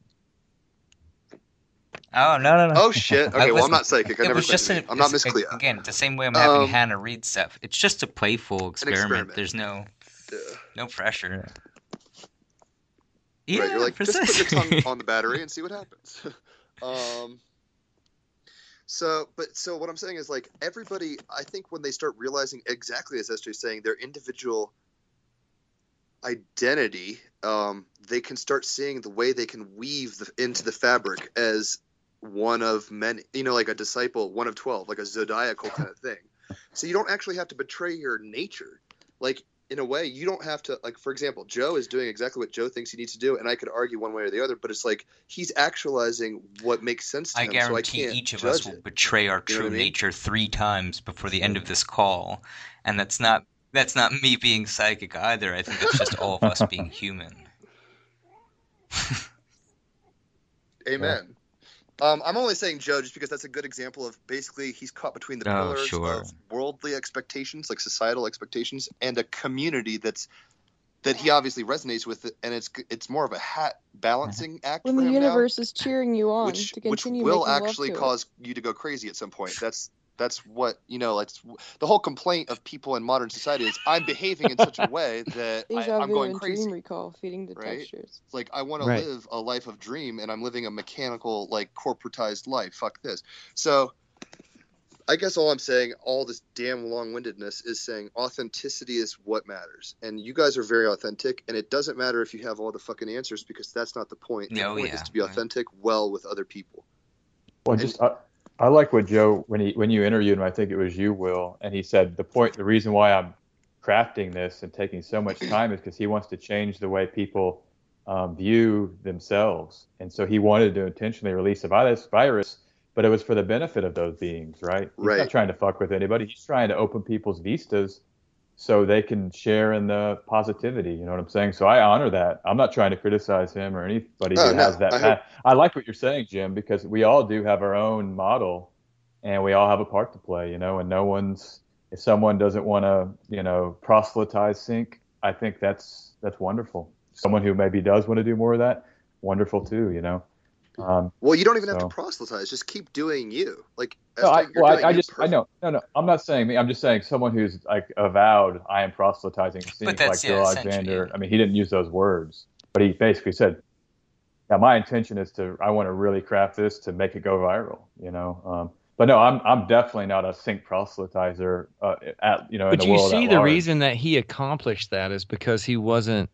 Oh, no, no, no. Oh shit! Okay, well I'm listen, not psychic. I It never was just studied. an, I'm not it's- Miss it- Cleo. Again, the same way I'm having Um, Hannah read stuff. It's just a playful experiment. experiment. There's no Yeah. no pressure. Right, Yeah, you're like, just put precisely. your tongue on the battery and see what happens. um, so, but so what I'm saying is like everybody, I think when they start realizing exactly as S J's saying, their individual identity, um, they can start seeing the way they can weave the, into the fabric as one of many, you know, like a disciple, one of twelve, like a zodiacal kind of thing. So you don't actually have to betray your nature. Like, in a way, you don't have to, like, for example, Joe is doing exactly what Joe thinks he needs to do, and I could argue one way or the other, but it's like he's actualizing what makes sense to I him, so I guarantee can't each of judge us will it. betray our You know true what I mean? nature three times before the end of this call, and that's not that's not me being psychic either. I think that's just all of us being human. Amen. Um, I'm only saying Joe just because that's a good example of basically he's caught between the Oh, pillars sure. of worldly expectations, like societal expectations, and a community that's that he obviously resonates with, and it's it's more of a hat balancing act When for the him now, universe is cheering you on which to which continue will making love actually to it. cause you to go crazy at some point. That's that's what you know. Like the whole complaint of people in modern society is I'm behaving in such a way that I, Deja I'm vu going and crazy. dream recall, feeding the Right? textures. It's like I want to Right. live a life of dream, and I'm living a mechanical, like corporatized life. Fuck this. So, I guess all I'm saying, all this damn long-windedness, is saying authenticity is what matters, and you guys are very authentic. And it doesn't matter if you have all the fucking answers because that's not the point. The Oh, point yeah. is to be Right. authentic well with other people. Well, And- just I, I like what Joe when he when you interviewed him. I think it was you, Will, and he said the point, the reason why I'm crafting this and taking so much time is because he wants to change the way people um, view themselves, and so he wanted to intentionally release a virus, virus, but it was for the benefit of those beings, right? He's Right. not trying to fuck with anybody. He's trying to open people's vistas so they can share in the positivity. You know what I'm saying? So I honor that. I'm not trying to criticize him or anybody Oh, who no, has that. I path. I like what you're saying, Jim, because we all do have our own model, and we all have a part to play. You know, and no one's. If someone doesn't want to, you know, proselytize sync, I think that's that's wonderful. Someone who maybe does want to do more of that, wonderful too. You know. Um, Well, you don't even have So- to proselytize. Just keep doing you. Like, No, I, Esther, you're well, doing I, I you just, I perfect. know, no, no, I'm not saying me. I'm just saying someone who's like avowed, I am proselytizing sync, that's- like yeah, Bill essentially, Alexander. yeah. I mean, he didn't use those words, but he basically said, "Yeah, my intention is to, I want to really craft this to make it go viral." You know, um, but no, I'm, I'm definitely not a sync proselytizer. Uh, at you know, in But the you world see, at the large. reason that he accomplished that is because he wasn't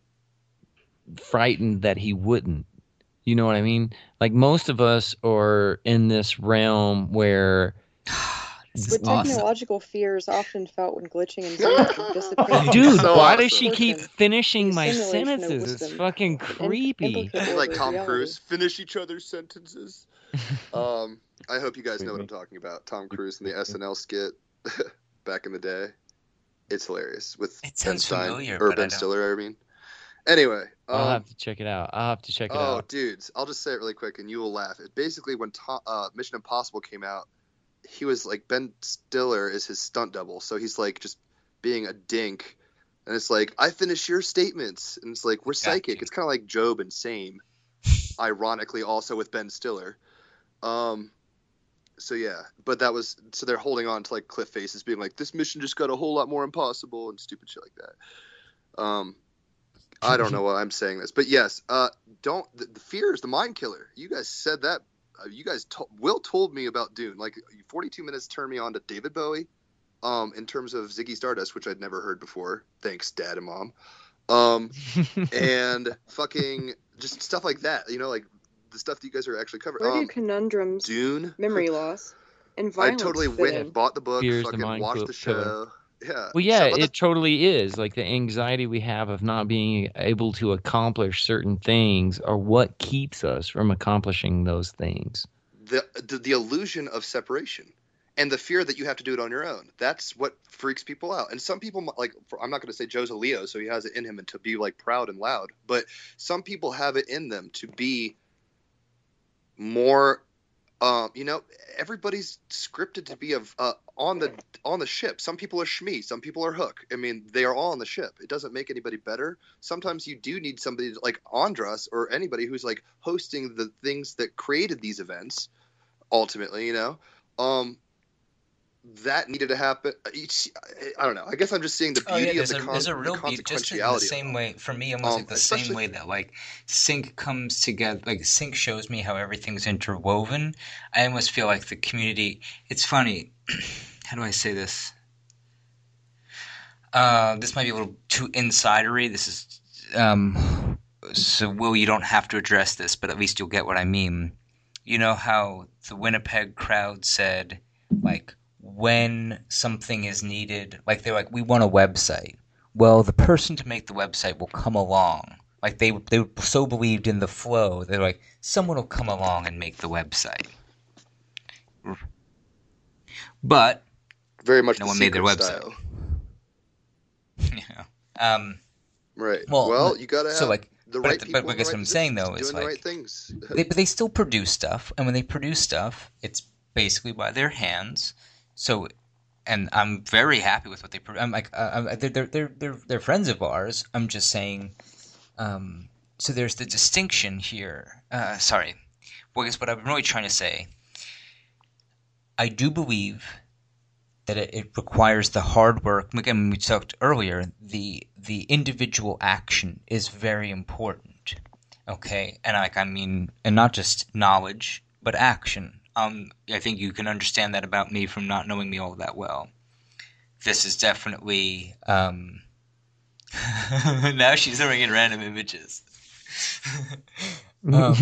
frightened that he wouldn't. You know what I mean? Like most of us are in this realm where This is But Awesome. technological fear is often felt when glitching and something dissipating. Dude, So why awesome. does she keep Person. finishing The my simulation of sentences? It's wisdom. fucking An im- creepy. implicate like order of Tom reality. Cruise, finish each other's sentences. um, I hope you guys know what I'm talking about. Tom Cruise in the S N L skit back in the day. It's hilarious with It Ben sounds Stein familiar, or but I Ben don't- Stiller. I mean, anyway. I'll Um, have to check it out. I'll have to check it oh, out. dudes, I'll just say it really quick, and you will laugh. It basically when Tom, uh, Mission Impossible came out, he was like Ben Stiller is his stunt double, so he's like just being a dink, and it's like I finish your statements, and it's like we're psychic. you. It's kind of like Job and Same, ironically also with Ben Stiller. Um, so yeah, but that was so they're holding on to like cliff faces, being like, this mission just got a whole lot more impossible and stupid shit like that. Um, I don't know why I'm saying this, but yes, uh, don't the, the fear is the mind killer. You guys said that. Uh, you guys to- Will told me about Dune. Like forty-two minutes turned me on to David Bowie. Um, in terms of Ziggy Stardust, which I'd never heard before. Thanks, Dad and Mom. Um, and fucking just stuff like that. You know, like the stuff that you guys are actually covering. Where do Um, conundrums, Dune. memory loss, and I violence totally fit went in? and bought the book, Fear's the fucking mind watched kill- the show. killer. Yeah. Well, yeah, Stuff like it totally is. Like the anxiety we have of not being able to accomplish certain things are what keeps us from accomplishing those things. the, the the illusion of separation and the fear that you have to do it on your own. That's what freaks people out. And some people, like, for, I'm not going to say Joe's a Leo, so he has it in him and to be like proud and loud, but some people have it in them to be more, um, you know, everybody's scripted to be of uh, on the on the ship. Some people are Shmi, some people are Hook. I mean, they are all on the ship. It doesn't make anybody better. Sometimes you do need somebody like Andras or anybody who's like hosting the things that created these events. Ultimately, you know, um, that needed to happen. Each, I don't know. I guess I'm just seeing the Oh yeah, beauty of there's the, a con- there's a the real beauty, just in the consequentiality. same way for me, almost Um, like the same especially- way that like Sync comes together. Like Sync shows me how everything's interwoven. I almost feel like the community. It's funny. How do I say this? Uh, this might be a little too insidery. This is um, so Will, you don't have to address this, but at least you'll get what I mean. You know how the Winnipeg crowd said, like, when something is needed, like they're like, we want a website. Well, the person to make the website will come along. Like they they so believed in the flow, they're like, someone will come along and make the website. But Very much no the one made their secret website. style. yeah, um, Right. Well, Well, you gotta have so like, the but right but people. I in guess the what right I'm saying though positions, is doing the like, right things. they, but they still produce stuff, and when they produce stuff, it's basically by their hands. So, and I'm very happy with what they. Pro- I'm like, uh, I'm- they're, they're they're they're they're friends of ours. I'm just saying. Um, so there's the distinction here. Uh, sorry. Well, I guess what I'm really trying to say. I do believe that it, it requires the hard work. Again, we talked earlier. The the individual action is very important. Okay, and like I mean, and not just knowledge, but action. Um, I think you can understand that about me from not knowing me all that well. This is definitely. Um, now she's throwing in random images. um,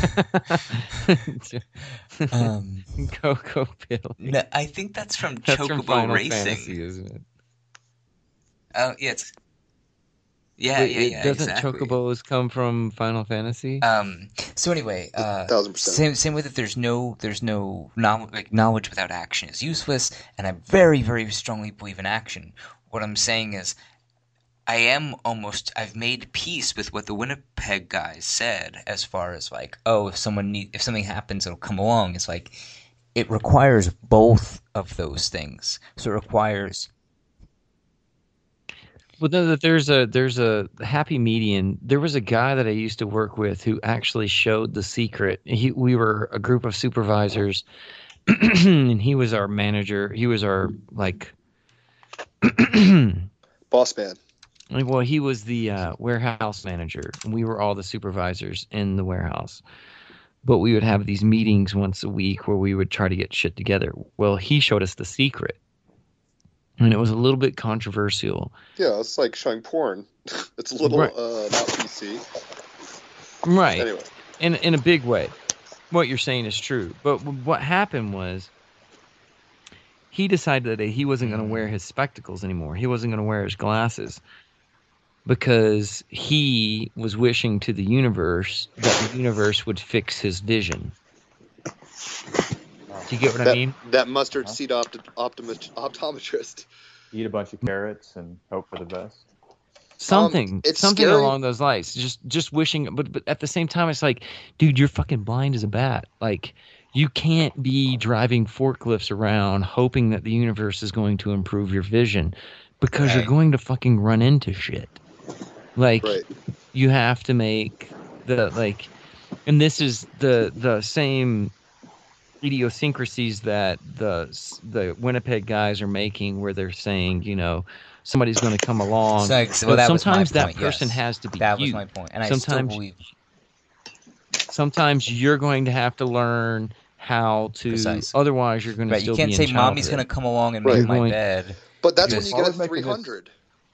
um, Coco Billy. no, I think that's from That's Chocobo from Final Racing. Fantasy, isn't it? Oh, yeah, it's, yeah, Wait, yeah, it- yeah, doesn't exactly. Chocobos come from Final Fantasy? Um. So anyway, uh, Thousand percent. same same way that there's no there's no knowledge, like knowledge without action is useless, and I very very strongly believe in action. What I'm saying is, I am almost I've made peace with what the Winnipeg guys said as far as like, oh, if someone need if something happens, it'll come along. It's like it requires both of those things. So it requires. Well, no, that there's a there's a happy median. There was a guy that I used to work with who actually showed the secret. He, we were a group of supervisors, and he was our manager. He was our like, Boss man. well, he was the uh, warehouse manager, and we were all the supervisors in the warehouse. But we would have these meetings once a week where we would try to get shit together. Well, he showed us the secret, and it was a little bit controversial. Yeah, it's like showing porn. It's a little Right. uh, not P C. Right. Anyway, in in a big way. What you're saying is true. But w- what happened was he decided that he wasn't going to wear his spectacles anymore. He wasn't going to wear his glasses because he was wishing to the universe that the universe would fix his vision. Do you get what I that, mean? that mustard Huh? seed opt- optomet- optometrist. Eat a bunch of carrots and hope for the best. Something, it's something scary. along those lines. Just, just wishing, but, but at the same time, it's like, dude, you're fucking blind as a bat. Like, you can't be driving forklifts around hoping that the universe is going to improve your vision, because you're Right. going to fucking run into shit. Like, Right. you have to make the like, and this is the the same idiosyncrasies that the the Winnipeg guys are making, where they're saying, you know, somebody's going to come along. So, so, well, No, that was my sometimes that point, person yes. has to be That you. was my point, and I Sometimes- still believe. Sometimes you're going to have to learn how to. Precisely. Otherwise, you're going to Right, still you can't be say in mommy's childhood. gonna come along and Right. make You're my going- bed. But that's Because- when you get a Always making three this- hundred.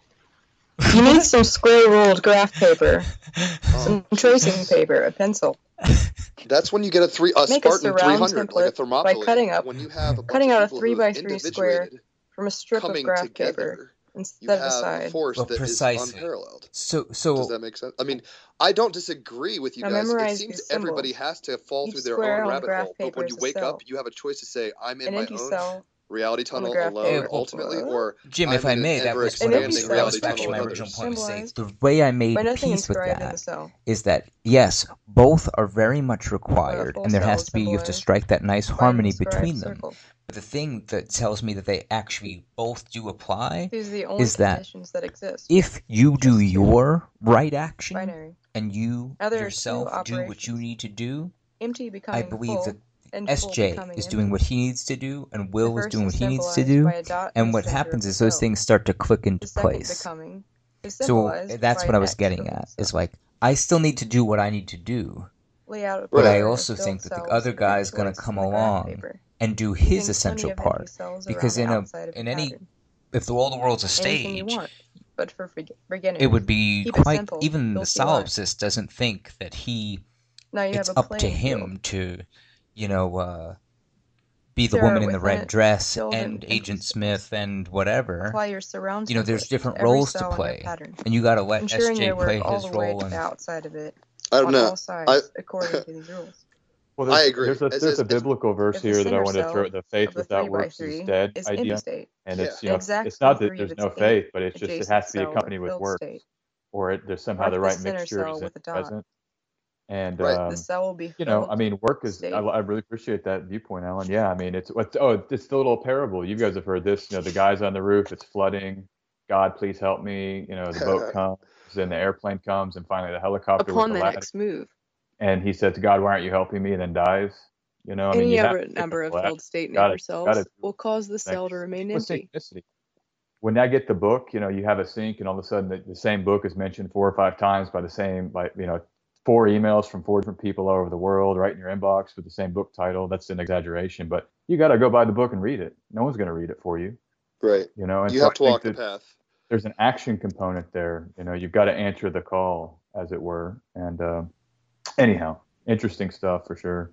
You need some square ruled graph paper, Oh, some tracing paper, a pencil. That's when you get a three a Make a Spartan surround three hundred, like a template Thermopylae. by cutting up- when you have a bunch cutting of out a people three who by have three square individuated from a strip of coming graph together, paper you instead of a have a side. force Well, that is precisely. unparalleled. So, Does so that make sense? I mean, I don't disagree with you Now guys. It memorize seems these everybody symbols. has to fall Each through their square own on the rabbit graph hole. But paper when is you a wake cell. up, you have a choice to say, I'm in An my empty own cell reality on the tunnel graph alone, paper. ultimately, What? or Jim, I'm if I in an may, that ever was what I was, expanding that was reality actually tunnel my of original others. point to say. Symbolized The way I made by nothing peace with inscribed in the that cell. is that yes, both are very much required, full and there cell has is to be you have to symbolized strike that nice by an harmony inscribed between them. circle. But the thing that tells me that they actually both do apply These are the only is that conditions that exist. if you do Just two. your right action Binary. and you Now there are two yourself do what you operations. need to do, Empty I becoming believe full, that and S full J becoming is doing empty. what he needs to do, and The Will is first doing what he needs to symbolized do, by a dot in and the what center happens of is the those cell. things start to click into The second place. becoming is So symbolized that's by what an I was X getting over the at. cell. Is like I still need to do what I need to do, Layout of but I paper also filled think that the cells other with guy's gonna choice come in the graph along paper, and do leaving his plenty essential of empty part. cells Because around in the a outside of in the any pattern. if the, all the world's a Anything you stage, want, but for beg- beginners. it would be Keep it quite. simple. Even You'll the see why. solipsist doesn't think that he. Now you It's have a up to playing him field. to, you know, uh, be the There woman are in the within red it dress filled and and Agent empty Smith cells. and whatever. Apply your surround You know, there's template different to every roles to cell in your play, pattern, and you got to let ensuring S J they work play all his the way role. to And the outside of it I don't on know. all sides according to these rules. Well, there's, I agree. There's a, It's- there's a it's- biblical verse If the here that I center wanted to throw. cell The faith of the without three by works three is dead is idea, empty state. and Yeah. it's you know Exact it's not three that of there's its no eight faith, but it's just it adjacent has to be cell are accompanied with filled work, state. or it, there's somehow Mark the the right center mixture cell isn't with a dot. present. And Right. um, The cell will be you know, filled. I mean, work is. I, state. I really appreciate that viewpoint, Alan. Yeah, I mean, it's what's oh, it's the little parable. You guys have heard this. You know, the guy's on the roof. It's flooding. God, please help me. You know, the boat comes, then the airplane comes, and finally the helicopter Upon with the the ladder. next move, And he says, "God, why aren't you helping me?" And then dies. You know, I mean, any you have other to pick number up of the ladder. filled state Gotta- neighbor cells gotta do will cause the things. cell to remain With empty. synchronicity. When I get the book, you know, you have a sync, and all of a sudden the, the same book is mentioned four or five times by the same, like, you know, four emails from four different people all over the world, right in your inbox with the same book title. That's an exaggeration, but you got to go buy the book and read it. No one's going to read it for you, Right. you know. And You so have I to think walk the that path. there's an action component there. You know, you've got to answer the call, as it were. And uh, anyhow, interesting stuff for sure.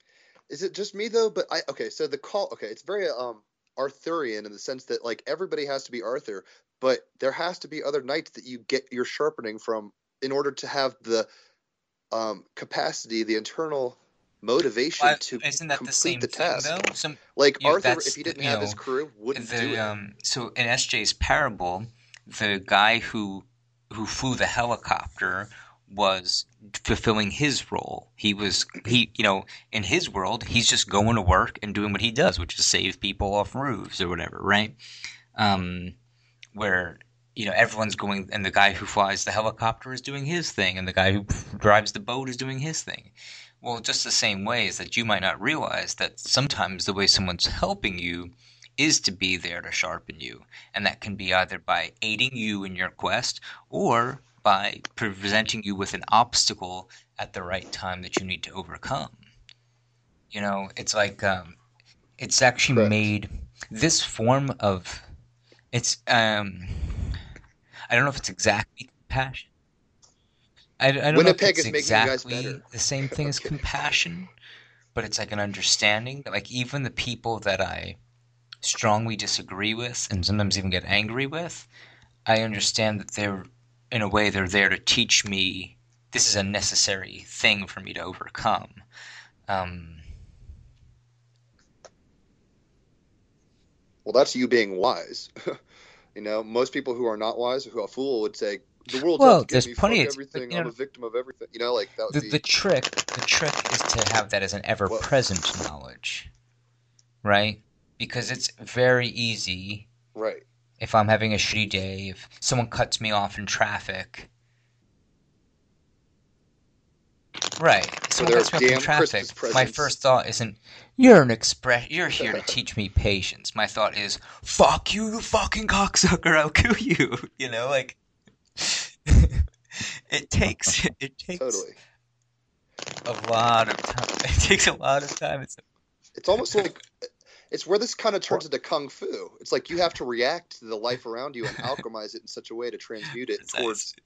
Is it just me though? But I okay. So the call. Okay, it's very um Arthurian in the sense that like everybody has to be Arthur, but there has to be other knights that you get your sharpening from in order to have the um capacity, the internal motivation Well, to isn't that complete the same the thing task. though? Some Like you know, Arthur, that's if he the- didn't you have his know, crew, wouldn't do the it. um. So in S J's parable, the guy who who flew the helicopter was fulfilling his role. He was he you know in his world he's just going to work and doing what he does, which is save people off roofs or whatever, right? Um, where you know everyone's going, and the guy who flies the helicopter is doing his thing, and the guy who drives the boat is doing his thing. Well, just the same way is that you might not realize that sometimes the way someone's helping you is to be there to sharpen you, and that can be either by aiding you in your quest or by presenting you with an obstacle at the right time that you need to overcome. You know, it's like um, it's actually Correct. made this form of it's um, I don't know if it's exactly compassion. I, I don't know if Winnipeg it's is making you guys exactly better. the same thing as Okay. compassion, but it's like an understanding that like even the people that I strongly disagree with and sometimes even get angry with, I understand that they're in a way they're there to teach me this is a necessary thing for me to overcome. Um, Well, that's you being wise. You know, most people who are not wise, who a fool, would say the world's Well, out to there's get me. plenty Fuck of- everything. you I'm know, a victim of everything. You know, like that would the, be the trick the trick is to have that as an ever-present knowledge, right? Because it's very easy right. if I'm having a shitty day, if someone cuts me off in traffic, Right. Someone their cuts me off in damn traffic. Christmas My presents. first thought isn't, "You're an express. You're here to teach me patience." My thought is, "Fuck you, you fucking cocksucker! I'll kill you." You know, like it takes it takes Totally. a lot of time. It takes a lot of time. It's It's almost like it's where this kind of turns into kung fu. It's like you have to react to the life around you and alchemize it in such a way to transmute it towards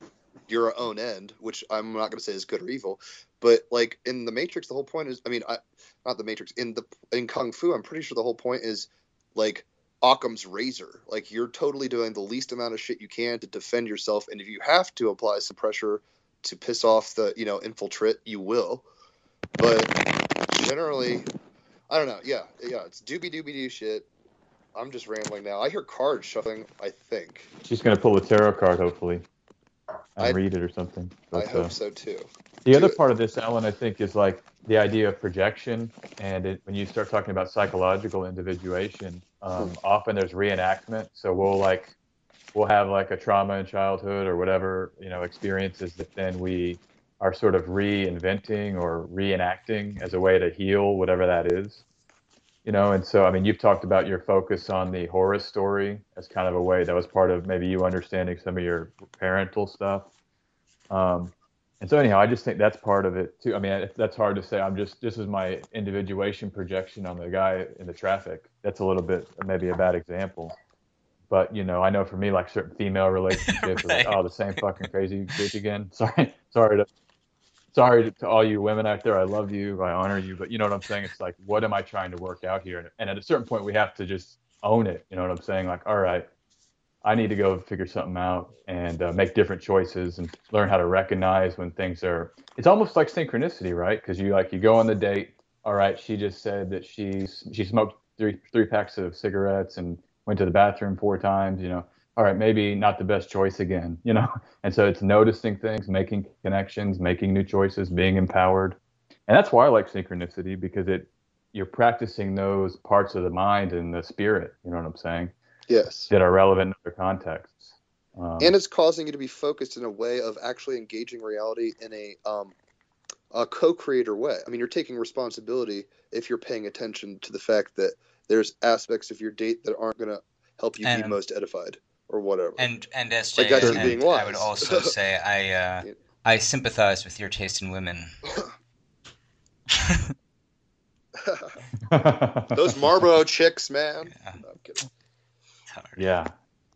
your own end, which I'm not going to say is good or evil, but like in the Matrix, the whole point is, I mean, I, not the Matrix, in the in Kung Fu, I'm pretty sure the whole point is like Occam's razor. Like you're totally doing the least amount of shit you can to defend yourself, and if you have to apply some pressure to piss off the, you know, infiltrate, you will. But generally, I don't know. Yeah, yeah, it's doobie doobie doo shit. I'm just rambling now. I hear cards shuffling, I think. She's gonna pull a tarot card, hopefully, and I- read it or something. I But, hope uh, so too. The Do other it. part of this, Ellen, I think, is like the idea of projection, and it, when you start talking about psychological individuation, um, often there's reenactment. So we'll like we'll have like a trauma in childhood or whatever, you know, experiences that then we are sort of reinventing or reenacting as a way to heal whatever that is. You know, and so I mean, you've talked about your focus on the horror story as kind of a way that was part of maybe you understanding some of your parental stuff. Um, And so anyhow, I just think that's part of it too. I mean, that's hard to say. I'm just, this is my individuation projection on the guy in the traffic. That's a little bit, maybe a bad example. But, you know, I know for me, like certain female relationships, Right. are like, oh, the same fucking crazy bitch again. Sorry, sorry to, sorry to, to all you women out there. I love you. I honor you. But you know what I'm saying? It's like, what am I trying to work out here? And at a certain point, we have to just own it. You know what I'm saying? Like, all right, I need to go figure something out and uh, make different choices and learn how to recognize when things are, it's almost like synchronicity, right? Because you like, you go on the date. All right. She just said that she, she smoked three, three packs of cigarettes and went to the bathroom four times, you know, all right, maybe not the best choice again, you know? And so it's noticing things, making connections, making new choices, being empowered. And that's why I like synchronicity, because it, you're practicing those parts of the mind and the spirit, you know what I'm saying? Yes. That are relevant in other contexts. Um, And it's causing you to be focused in a way of actually engaging reality in a um, a co-creator way. I mean, you're taking responsibility if you're paying attention to the fact that there's aspects of your date that aren't going to help you And- be most edified or whatever. and and S J, Like, that's and being I would wise. also say I uh, I sympathize with your taste in women. Those Marlboro chicks, man. Yeah. No, I'm kidding. It's hard. yeah.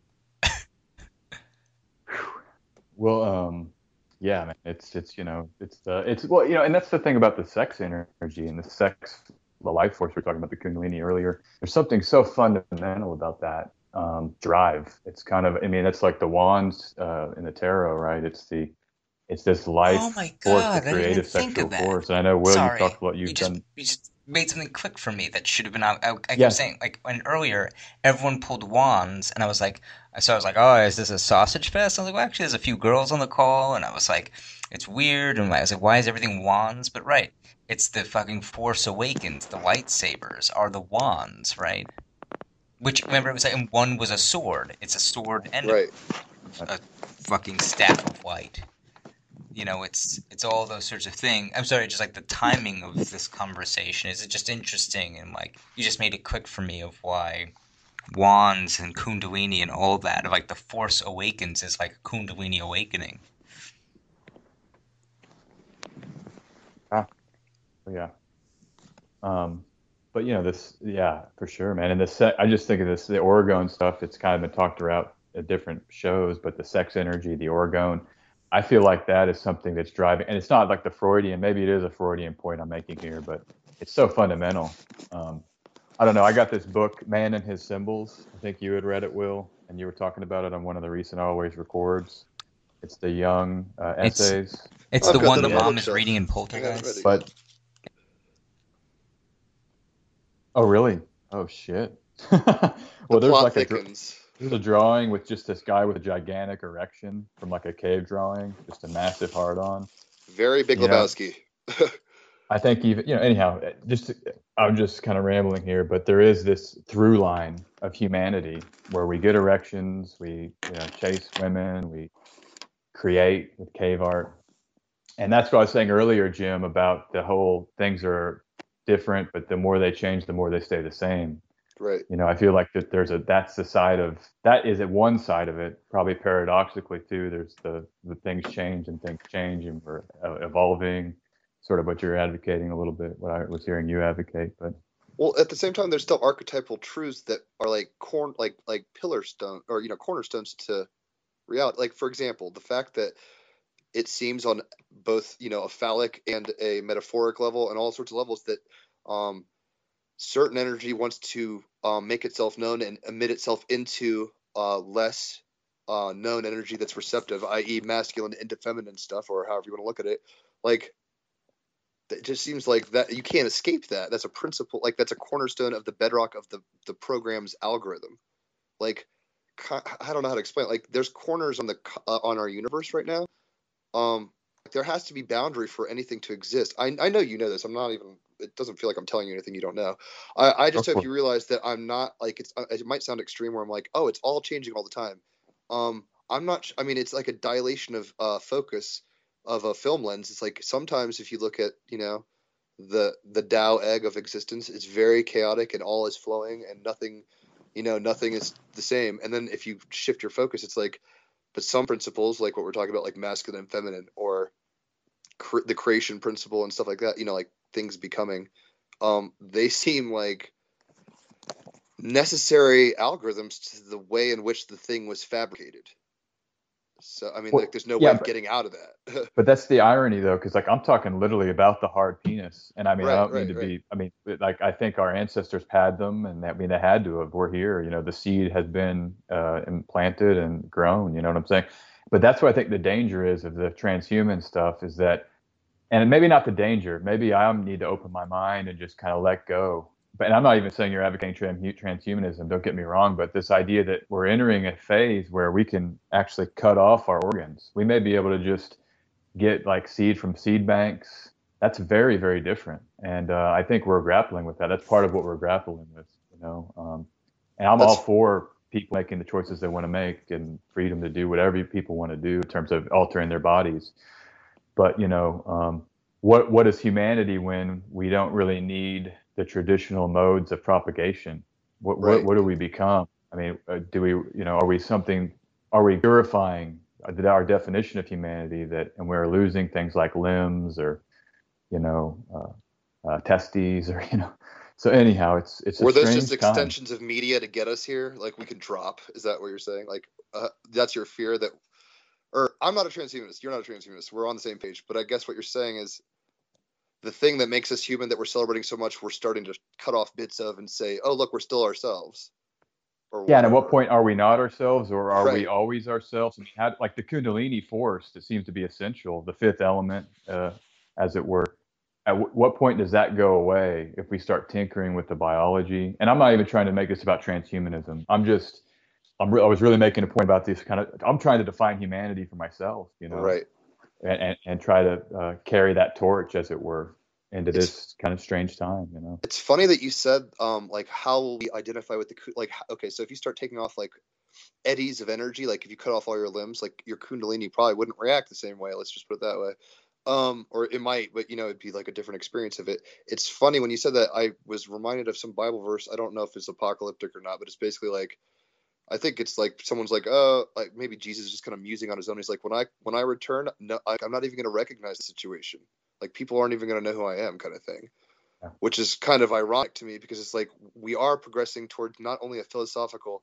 Well, um, yeah, man, it's, it's, you know, it's, uh, it's, well, you know, and that's the thing about the sex energy and the sex, the life force. We were talking about the Kundalini earlier. There's something so fundamental about that, um, drive. It's kind of, I mean, it's like the wands, uh, in the tarot, right? It's the, it's this life Oh my force, God, I the didn't creative even think sexual of that. force. And I know, Will, Sorry, you talked about, you've you just done, you just made something click for me that should have been. I, I, I Yeah. kept saying, like, when earlier everyone pulled wands, and I was like, so I was like, oh, is this a sausage fest? I was like, well, actually, there's a few girls on the call, and I was like, it's weird, and I was like, why is everything wands? But right, it's the fucking Force Awakens. The lightsabers are the wands, right? Which, remember, it was like, and one was a sword. It's a sword and Right. a, a fucking staff of light. You know, it's it's all those sorts of things. I'm sorry, just like the timing of this conversation is it just interesting, and like you just made it click for me of why wands and Kundalini and all that, of like the Force Awakens is like a Kundalini awakening. yeah. Um, but you know, this, yeah, for sure, man. And the se- I just think of this, the orgone stuff. It's kind of been talked about at different shows, but the sex energy, the orgone, I feel like that is something that's driving, and it's not like the Freudian, maybe it is a Freudian point I'm making here, but it's so fundamental. Um, I don't know. I got this book, Man and His Symbols. I think you had read it, Will, and you were talking about it on one of the recent Always Records. It's the young uh, It's- essays. It's I've the got one that the on my mom is bookshelf. reading in I got it Poltergeist. ready. But oh, really? Oh, shit. well, The there's plot like a dr- thickens. there's a drawing with just this guy with a gigantic erection from like a cave drawing, just a massive hard on. Very Big Yeah. Lebowski. I think even, you know, anyhow, just, I'm just kind of rambling here, but there is this through line of humanity where we get erections, we, you know, chase women, we create with cave art. And that's what I was saying earlier, Jim, about the whole things are different, but the more they change, the more they stay the same. Right. You know, I feel like that there's a that's the side of that is at one side of it. Probably paradoxically too, there's the the things change and things change and we're uh, evolving. Sort of what you're advocating a little bit. What I was hearing you advocate, but Well, at the same time, there's still archetypal truths that are like corn, like like pillar stone, or you know, cornerstones to reality. Like for example, the fact that it seems on both you know a phallic and a metaphoric level and all sorts of levels that um, certain energy wants to um, make itself known and emit itself into uh, less uh, known energy that's receptive, that is, masculine into feminine stuff, or however you want to look at it. Like it just seems like that you can't escape that. That's a principle. Like that's a cornerstone of the bedrock of the the program's algorithm. Like I don't know how to explain it. Like there's corners on the uh, on our universe right now. Um, there has to be boundary for anything to exist. I I know you know this. I'm not even. It doesn't feel like I'm telling you anything you don't know. I I just hope you realize that I'm not like it's. It might sound extreme where I'm like, oh, it's all changing all the time. Um, I'm not. I mean, it's like a dilation of uh focus of a film lens. It's like sometimes if you look at you know the the Tao egg of existence, it's very chaotic and all is flowing and nothing. You know, nothing is the same. And then if you shift your focus, it's like, but some principles, like what we're talking about, like masculine and feminine, or cre- the creation principle and stuff like that, you know, like things becoming, um, they seem like necessary algorithms to the way in which the thing was fabricated. So, I mean, well, like, there's no yeah, way of but, getting out of that. But that's the irony, though, because like I'm talking literally about the hard penis, and I mean, right, I don't right, mean to right. be. I mean, like I think our ancestors had them, and I mean they had to have. We're here, you know. The seed has been uh, implanted and grown. You know what I'm saying? But that's what I think the danger is of the transhuman stuff is that, and maybe not the danger. Maybe I need to open my mind and just kind of let go. But and I'm not even saying you're advocating transhumanism. Don't get me wrong. But this idea that we're entering a phase where we can actually cut off our organs. We may be able to just get like seed from seed banks. That's very, very different. And uh, I think we're grappling with that. That's part of what we're grappling with, you know. Um, and I'm That's- all for people making the choices they want to make and freedom to do whatever people want to do in terms of altering their bodies. But, you know, um, what what is humanity when we don't really need the traditional modes of propagation? What Right. what, what do we become? I mean, uh, do we, you know, are we something, are we purifying our definition of humanity that, and we're losing things like limbs or, you know, uh, uh, testes or, you know, so anyhow, it's, it's a Were those strange just time. extensions of media to get us here? Like we could drop? Is that what you're saying? Like uh, that's your fear that, or I'm not a transhumanist. You're not a transhumanist. We're on the same page. But I guess what you're saying is the thing that makes us human that we're celebrating so much, we're starting to cut off bits of and say, oh, look, we're still ourselves. Or yeah, and at what point are we not ourselves, or are right. we always ourselves? I mean, how, like the Kundalini force that seems to be essential, the fifth element, uh, as it were. At w- what point does that go away if we start tinkering with the biology? And I'm not even trying to make this about transhumanism. I'm just, I'm re- I was really making a point about this kind of. I'm trying to define humanity for myself, you know, right, and and, and try to uh, carry that torch, as it were, into it's, this kind of strange time, you know. It's funny that you said, um, like, how will we identify with the, like, okay, so if you start taking off, like, eddies of energy, like, if you cut off all your limbs, like, your Kundalini probably wouldn't react the same way, let's just put it that way. Um, or it might, but, you know, it'd be, like, a different experience of it. It's funny, when you said that, I was reminded of some Bible verse, I don't know if it's apocalyptic or not, but it's basically, like, I think it's like someone's like, oh, like maybe Jesus is just kind of musing on his own. He's like, when I when I return, no, I, I'm not even going to recognize the situation. Like people aren't even going to know who I am, kind of thing. Yeah. Which is kind of ironic to me because it's like we are progressing towards not only a philosophical,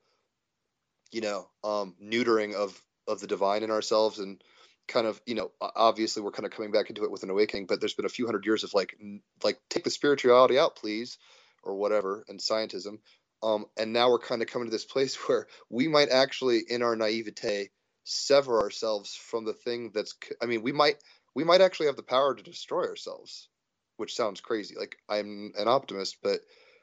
you know, um, neutering of of the divine in ourselves and kind of, you know, obviously we're kind of coming back into it with an awakening. But there's been a few hundred years of like like take the spirituality out, please, or whatever, and scientism. Um, and now we're kind of coming to this place where we might actually, in our naivete, sever ourselves from the thing that's, I mean, we might, we might actually have the power to destroy ourselves, which sounds crazy. Like I'm an optimist, but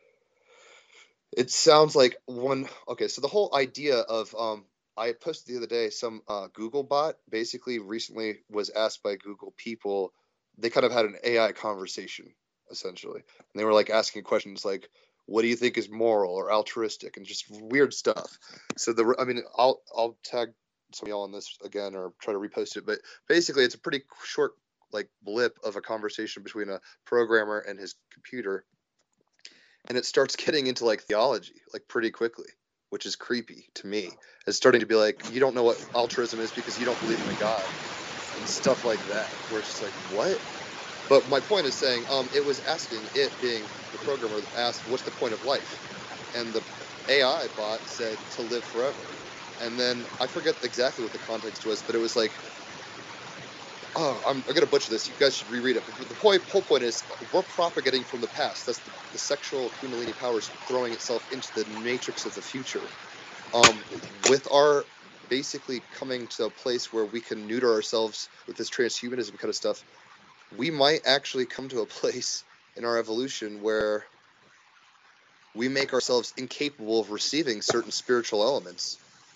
it sounds like one, okay. So the whole idea of, um, I posted the other day, some uh, Google bot basically recently was asked by Google people, they kind of had an A I conversation essentially. And they were like asking questions like, what do you think is moral or altruistic and just weird stuff. So the, I mean, I'll, I'll tag some of y'all on this again or try to repost it, but basically it's a pretty short, like blip of a conversation between a programmer and his computer, and it starts getting into like theology like pretty quickly, which is creepy to me. It's starting to be like, you don't know what altruism is because you don't believe in a God and stuff like that, where it's just like, what? But my point is saying, um, it was asking, it being the programmer asked, what's the point of life? And the A I bot said to live forever. And then I forget exactly what the context was, but it was like, oh, I'm, I'm going to butcher this. You guys should reread it. But the point, whole point is we're propagating from the past. That's the, the sexual Kundalini powers throwing itself into the matrix of the future. Um, with our basically coming to a place where we can neuter ourselves with this transhumanism kind of stuff, we might actually come to a place in our evolution where we make ourselves incapable of receiving certain spiritual elements.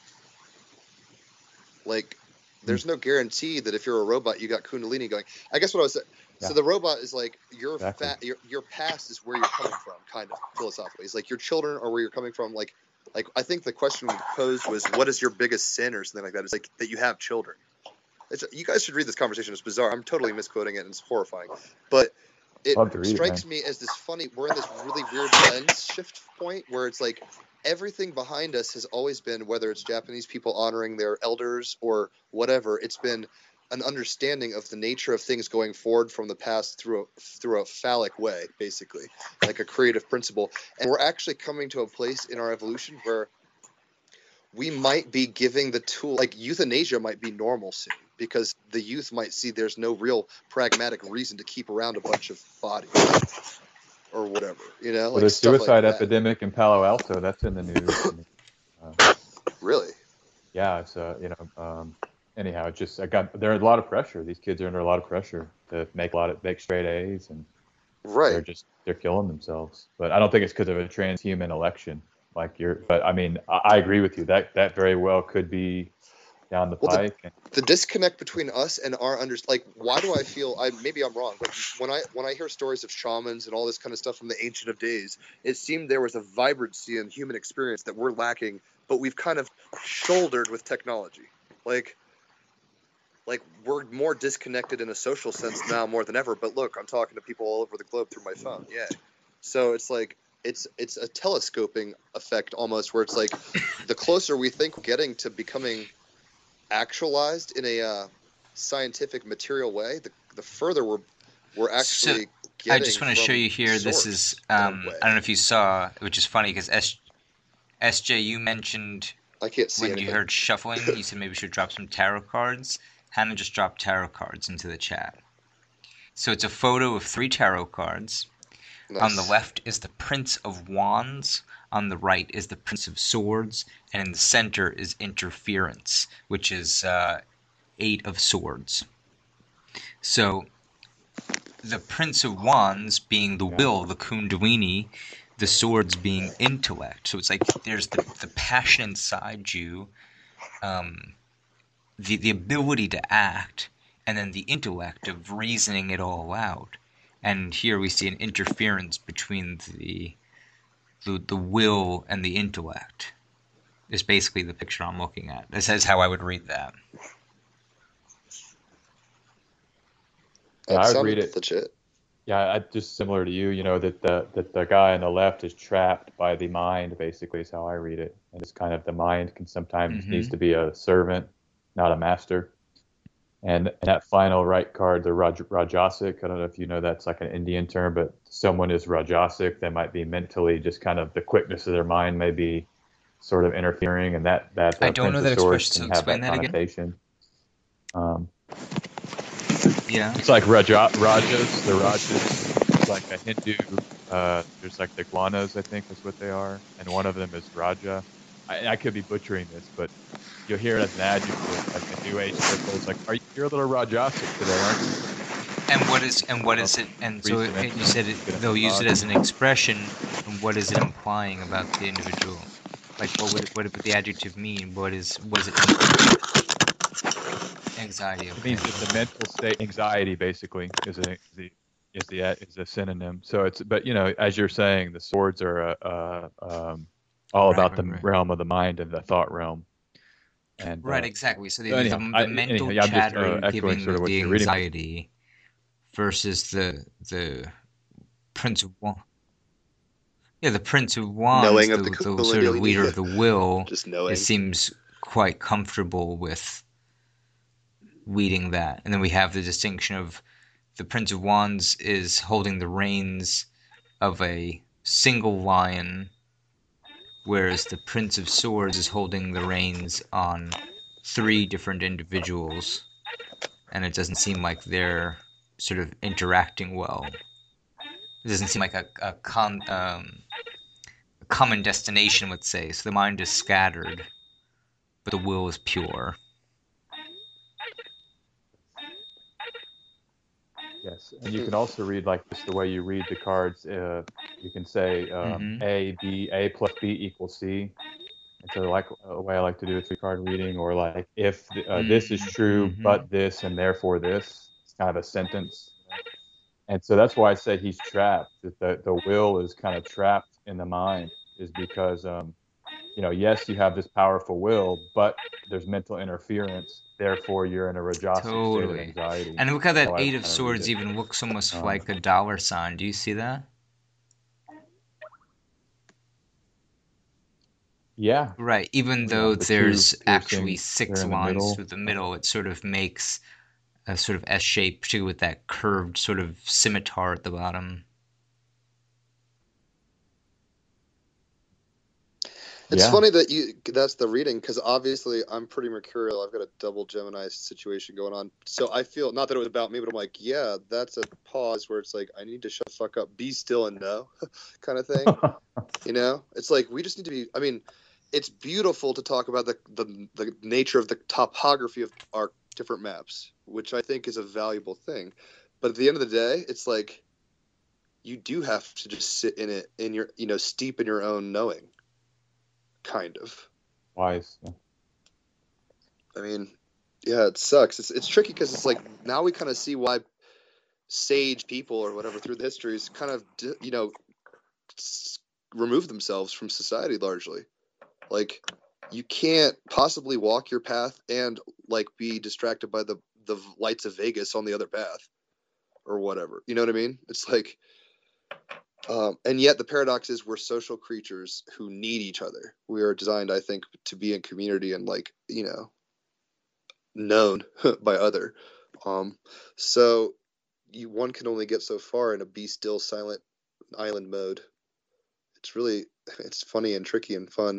Like, there's no guarantee that if you're a robot, you got Kundalini going. I guess what I was saying. Yeah. So the robot is like your Exactly. fat. Your your past is where you're coming from, kind of philosophically. It's like your children are where you're coming from. Like, like I think the question we posed was, what is your biggest sin or something like that? It's like that you have children. It's, you guys should read this conversation. It's bizarre. I'm totally misquoting it, and it's horrifying. But it Love to read it, strikes man. me as this funny. We're in this really weird lens shift point where it's like everything behind us has always been, whether it's Japanese people honoring their elders or whatever, it's been an understanding of the nature of things going forward from the past through a, through a phallic way, basically, like a creative principle. And we're actually coming to a place in our evolution where we might be giving the tool, like euthanasia might be normal soon, because the youth might see there's no real pragmatic reason to keep around a bunch of bodies or whatever, you know? Well, Like the stuff like suicide that. epidemic in Palo Alto, that's in the news. uh, Really? yeah, it's uh, you know, um, anyhow, it's just I got there are a lot of pressure. These kids are under a lot of pressure to make a lot of make straight A's, and they're Right. just they're killing themselves. But I don't think it's because of a transhuman election. Like you're, but I mean, I, I agree with you. That that very well could be down the Well, the- pike. and, The disconnect between us and our under like why do I feel I maybe I'm wrong, but when I when I hear stories of shamans and all this kind of stuff from the ancient of days, it seemed there was a vibrancy in human experience that we're lacking, but we've kind of shouldered with technology. Like like we're more disconnected in a social sense now more than ever. But look, I'm talking to people all over the globe through my phone. Yeah. So it's like it's it's a telescoping effect almost, where it's like the closer we think we're getting to becoming actualized in a uh, scientific material way, the the further we're we're actually getting. I just want to from show you here. This source is in a um, way. I don't know if you saw, which is funny because S, SJ, you mentioned I can't see when anything. you heard shuffling, you said maybe we should drop some tarot cards. Hannah just dropped tarot cards into the chat. So it's a photo of three tarot cards. Nice. On the left is the Prince of Wands. On the right is the Prince of Swords. And in the center is Interference, which is uh, Eight of Swords. So the Prince of Wands being the will, the Kundalini, the swords being intellect. So it's like there's the, the passion inside you, um, the, the ability to act, and then the intellect of reasoning it all out. And here we see an interference between the the, the will and the intellect. Is basically the picture I'm looking at. This is how I would read that. That Yeah, I would sounded read it. legit. Yeah, I, just similar to you, you know, that the that the guy on the left is trapped by the mind, basically, is how I read it. And it's kind of the mind can sometimes Mhm. needs to be a servant, not a master. And, and that final right card, the Raj, Rajasic, I don't know if you know that's like an Indian term, but someone is Rajasic, they might be mentally just kind of the quickness of their mind may be sort of interfering, and that that uh, I don't know Prince that of Swords expression, can so have that explain that again. connotation. Um, Yeah. It's like Raja, Rajas, the Rajas. It's like a Hindu. Uh, there's like the Guanas, I think, is what they are, and one of them is Raja. I, I could be butchering this, but you'll hear it as an adjective, like the New Age circles. Like, are you, you're a little Rajasic today, aren't you? And what is and what is it? And so it, Recent you said it, they'll use it as an expression. And what is it implying about the individual? Like, what would what would the adjective mean? What is what is it? Anxiety. It Okay. means that the mental state, anxiety, basically, is a the is the is a synonym. So it's, but you know, as you're saying, the swords are uh, uh, um, all Right, about right, the right. realm of the mind and the thought realm. And Right. uh, Exactly. So the, anyhow, the, the I- mental anyhow, yeah, I'm just, uh, chattering echoing giving sort of of what the you're reading. anxiety, versus the the Prince of Wands. Yeah, the Prince of Wands, Knowing the, of the the sort of Kundalini. leader of the will, Just it knowing. seems quite comfortable with leading that. And then we have the distinction of the Prince of Wands is holding the reins of a single lion, whereas the Prince of Swords is holding the reins on three different individuals. And it doesn't seem like they're sort of interacting well. It doesn't seem like a, a, con, um, a common destination, let's say. So the mind is scattered, but the will is pure. Yes, and you can also read like this the way you read the cards. Uh, you can say um, Mhm. A, B, A plus B equals C. And so like a way I like to do a three card reading, or like if uh, this is true, Mhm. but this, and therefore this. It's kind of a sentence. And so that's why I say he's trapped. That the, the will is kind of trapped in the mind, is because um, you know, yes, you have this powerful will, but there's mental interference. Therefore, you're in a Rajasic state of Totally. anxiety. And look how that How I Eight of kinda read Swords it. even looks almost Um, like a dollar sign. Do you see that? Yeah, Right. Even Yeah, though the two there's actually piercing six there in the lines middle. through the middle, it sort of makes a sort of S shape, particularly with that curved sort of scimitar at the bottom. It's Yeah. funny that you that's the reading, because obviously I'm pretty mercurial. I've got a double Gemini situation going on. So I feel, not that it was about me, but I'm like, yeah, that's a pause where it's like, I need to shut the fuck up, be still and know kind of thing. You know? It's like, we just need to be, I mean, it's beautiful to talk about the, the, the nature of the topography of our different maps, which I think is a valuable thing. But at the end of the day, it's like, you do have to just sit in it, in your, you know, steep in your own knowing. Kind of. Wise. I mean, yeah, it sucks. It's it's tricky because it's like now we kind of see why sage people or whatever through the histories kind of you know s- remove themselves from society largely. Like you can't possibly walk your path and like be distracted by the the lights of Vegas on the other path or whatever. You know what I mean? It's like. Um, and yet the paradox is we're social creatures who need each other. We are designed, I think, to be in community and like, you know, known by other. Um, so you, one can only get so far in a be still silent island mode. It's really, it's funny and tricky and fun.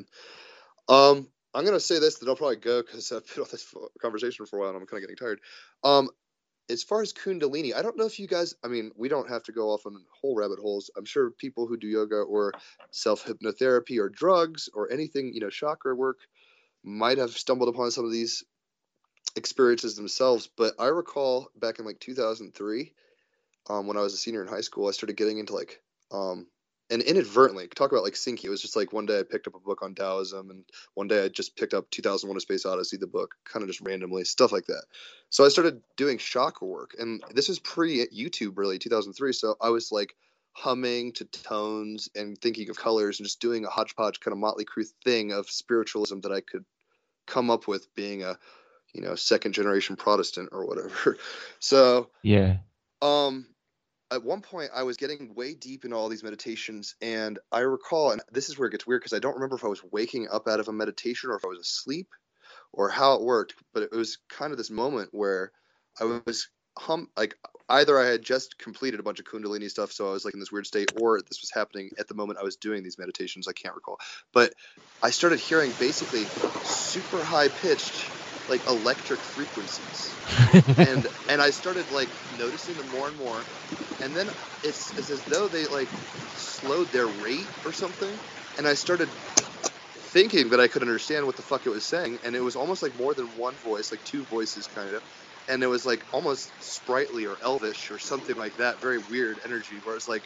Um, I'm going to say this, that I'll probably go because I've been on this conversation for a while and I'm kind of getting tired. Um, As far as Kundalini, I don't know if you guys, I mean, we don't have to go off on whole rabbit holes. I'm sure people who do yoga or self-hypnotherapy or drugs or anything, you know, chakra work might have stumbled upon some of these experiences themselves. But I recall back in like two thousand three, um, when I was a senior in high school, I started getting into like, um, and inadvertently, talk about like syncing. It was just like one day I picked up a book on Taoism, and one day I just picked up two thousand one: A Space Odyssey, the book, kind of just randomly, stuff like that. So I started doing chakra work, and this was pre-YouTube, really, two thousand three. So I was like humming to tones and thinking of colors and just doing a hodgepodge kind of Motley Crue thing of spiritualism that I could come up with being a, you know, second generation Protestant or whatever. So, Yeah. um, at one point I was getting way deep in all these meditations, and I recall, and this is where it gets weird because I don't remember if I was waking up out of a meditation or if I was asleep or how it worked, but it was kind of this moment where I was hum like either I had just completed a bunch of Kundalini stuff, so I was like in this weird state, or this was happening at the moment I was doing these meditations. I can't recall, but I started hearing basically super high pitched like electric frequencies, and and I started like noticing them more and more, and then it's, it's as though they like slowed their rate or something, and I started thinking that I could understand what the fuck it was saying, and it was almost like more than one voice, like two voices kind of, and it was like almost sprightly or elvish or something like that, very weird energy, where it's like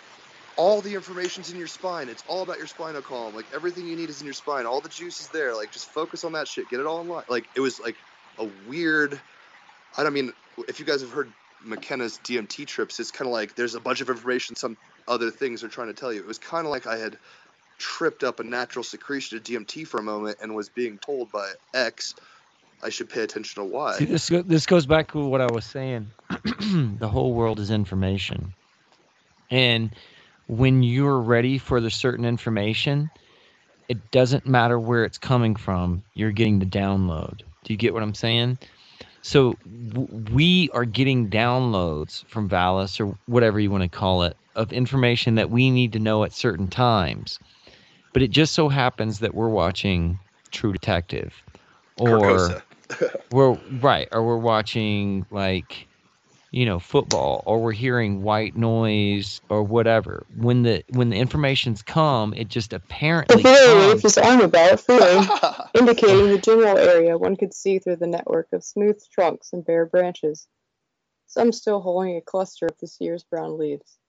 all the information's in your spine, it's all about your spinal column, like everything you need is in your spine, all the juice is there, like just focus on that shit, get it all in line. Like it was like a weird, I don't mean, if you guys have heard McKenna's D M T trips, it's kind of like there's a bunch of information some other things are trying to tell you. It was kind of like I had tripped up a natural secretion of D M T for a moment and was being told by X, I should pay attention to why. See, this go- this goes back to what I was saying. The whole world is information, and when you're ready for the certain information, it doesn't matter where it's coming from. You're getting the download. Do you get what I'm saying? So w- we are getting downloads from Valis or whatever you want to call it of information that we need to know at certain times. But it just so happens that we're watching True Detective, or Carcosa. we're right, or we're watching like, you know, football, or we're hearing white noise or whatever. When the when the information's come, it just apparently Ophelia waved comes. his arm about freely, indicating the general area one could see through the network of smooth trunks and bare branches, some still holding a cluster of this year's brown leaves.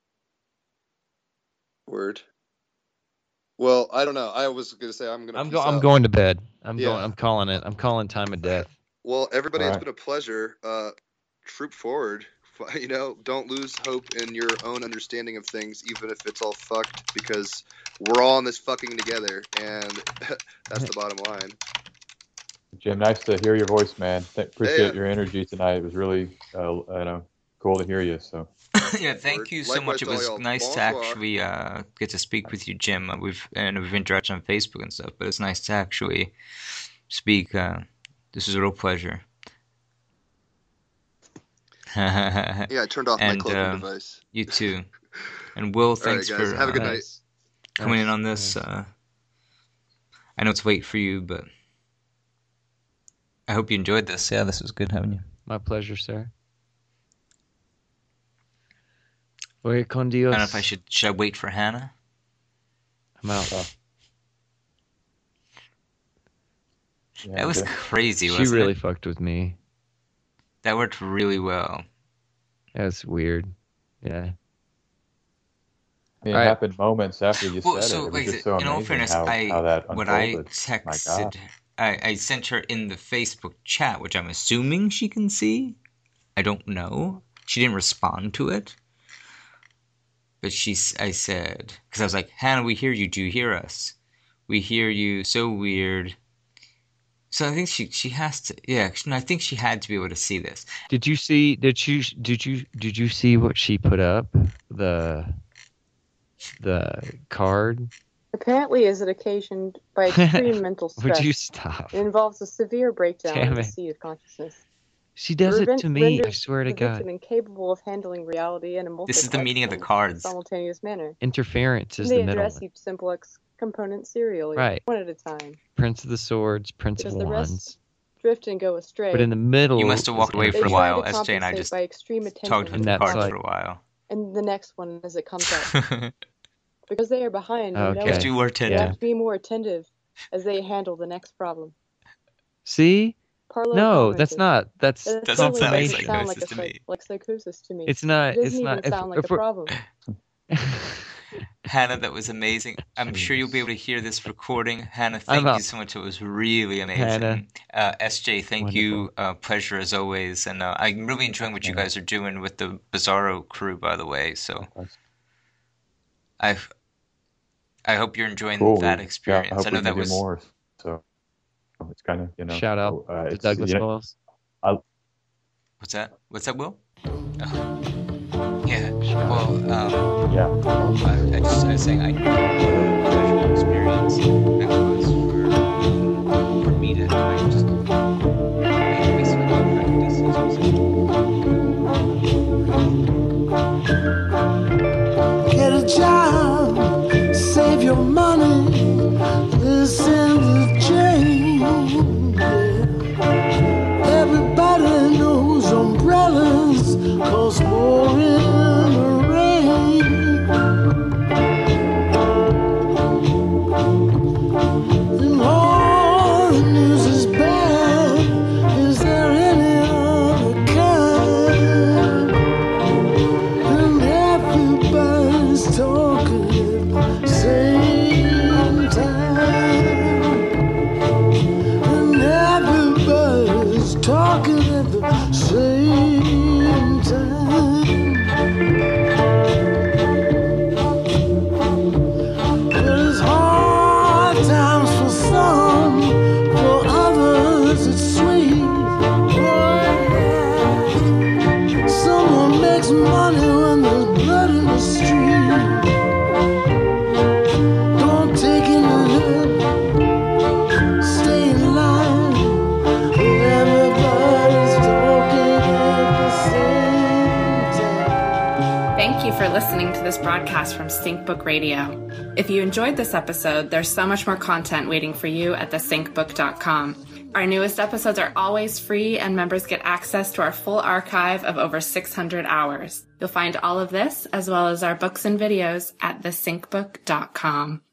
Word. Well, I don't know. I was gonna say I'm gonna. I'm peace go- I'm out. going to bed. I'm Yeah. going. I'm calling it. I'm calling time of death. Well, everybody, All it's right. been a pleasure. Uh, troop forward. You know, don't lose hope in your own understanding of things, even if it's all fucked, because we're all in this fucking together, and that's the bottom line. Jim, nice to hear your voice, man. Th- appreciate yeah. your energy tonight. It was really, uh, you know, cool to hear you. So Yeah, thank Word. you so Likewise much. It to all was y'all. nice to Bonsoir. actually uh, get to speak with you, Jim. Uh, We've and we've interacted on Facebook and stuff, but it's nice to actually speak. Uh, this was a real pleasure. Yeah, I turned off And, my cloaking um, device. You too. And Will, thanks guys. for Have a good uh, night. Nice. coming in Nice, on this. nice. Uh, I know it's late for you, but I hope you enjoyed this. Yeah, this was good having you. My pleasure, sir. Voy con I Dios. don't know if I should. Should I wait for Hannah? I'm out. yeah, That was good. crazy, She wasn't really it? fucked with me. That worked really well. That's weird. Yeah. I mean, it Alright. happened moments after you Well, said so it. It was like, just so in all amazing fairness, how, I how that what I unfolded. My texted, God. I, I sent her in the Facebook chat, which I'm assuming she can see. I don't know. She didn't respond to it, but she, s- I said, because I was like, Hannah, we hear you. Do you hear us? We hear you. So weird. So I think she she has to. Yeah, no, I think she had to be able to see this. Did you see? Did you? Did you? Did you see what she put up? The the card. Apparently, is it occasioned by extreme mental stress? Would you stop? It involves a severe breakdown Damn of the it. seat of consciousness. She does The it event to me. I renders swear to the God. victim incapable of handling reality in a This is the multiplex meaning of the and cards. simultaneous manner. Interference is they the middle. address each simplex component serially, Right. one at a time. Prince of the Swords, Prince of Because the rest Wands. drift and go astray. But in the middle, You must have walked is away they for a interference. try while. to S J and I compensate just by extreme attention talked to with And the that's cards like- for a while. and the next one as it comes up. Because they are behind and Okay. know Because it. you were You attentive. Yeah. have to be more attentive as they handle the next problem. See? Parlo No, that's commented, not. That's "That Doesn't sound like doesn't confirmation. sound like a psychosis to psych- me. like psychosis to me. It's not. It doesn't It's even not. If, sound like if a we're- problem. Hannah, that was amazing. I'm sure you'll be able to hear this recording. Hannah, thank I'm you out. so much. It was really amazing. Hannah. Uh, S J, thank you. Wonderful. Uh, pleasure as always. And uh, I'm really enjoying what you guys are doing with the Bizarro crew, by the way. So I I hope you're enjoying Cool. that Yeah, experience. I hope I know we that can do was. more. So it's kind of, you know. Shout out uh, to it's, Douglas you know, Wells. What's that? What's that, Will? Oh. Yeah. Well, um, yeah. I, I just I was saying I know what a pleasurable experience that was for for me to like just make basically practice as a musician. Get a job, save your money, listen to Jane. Yeah. Everybody knows umbrellas cost more in the rain. And all the news is bad. Is there any other kind? And everybody's talking at the same time. And everybody's talking at the same time. makes money when there's blood in the street. Don't take any help, stay in line. Everybody's talking at the same time. Thank you for listening to this broadcast from SyncBook Radio. If you enjoyed this episode, there's so much more content waiting for you at the sync book dot com. Our newest episodes are always free, and members get access to our full archive of over six hundred hours. You'll find all of this, as well as our books and videos, at the sync book dot com.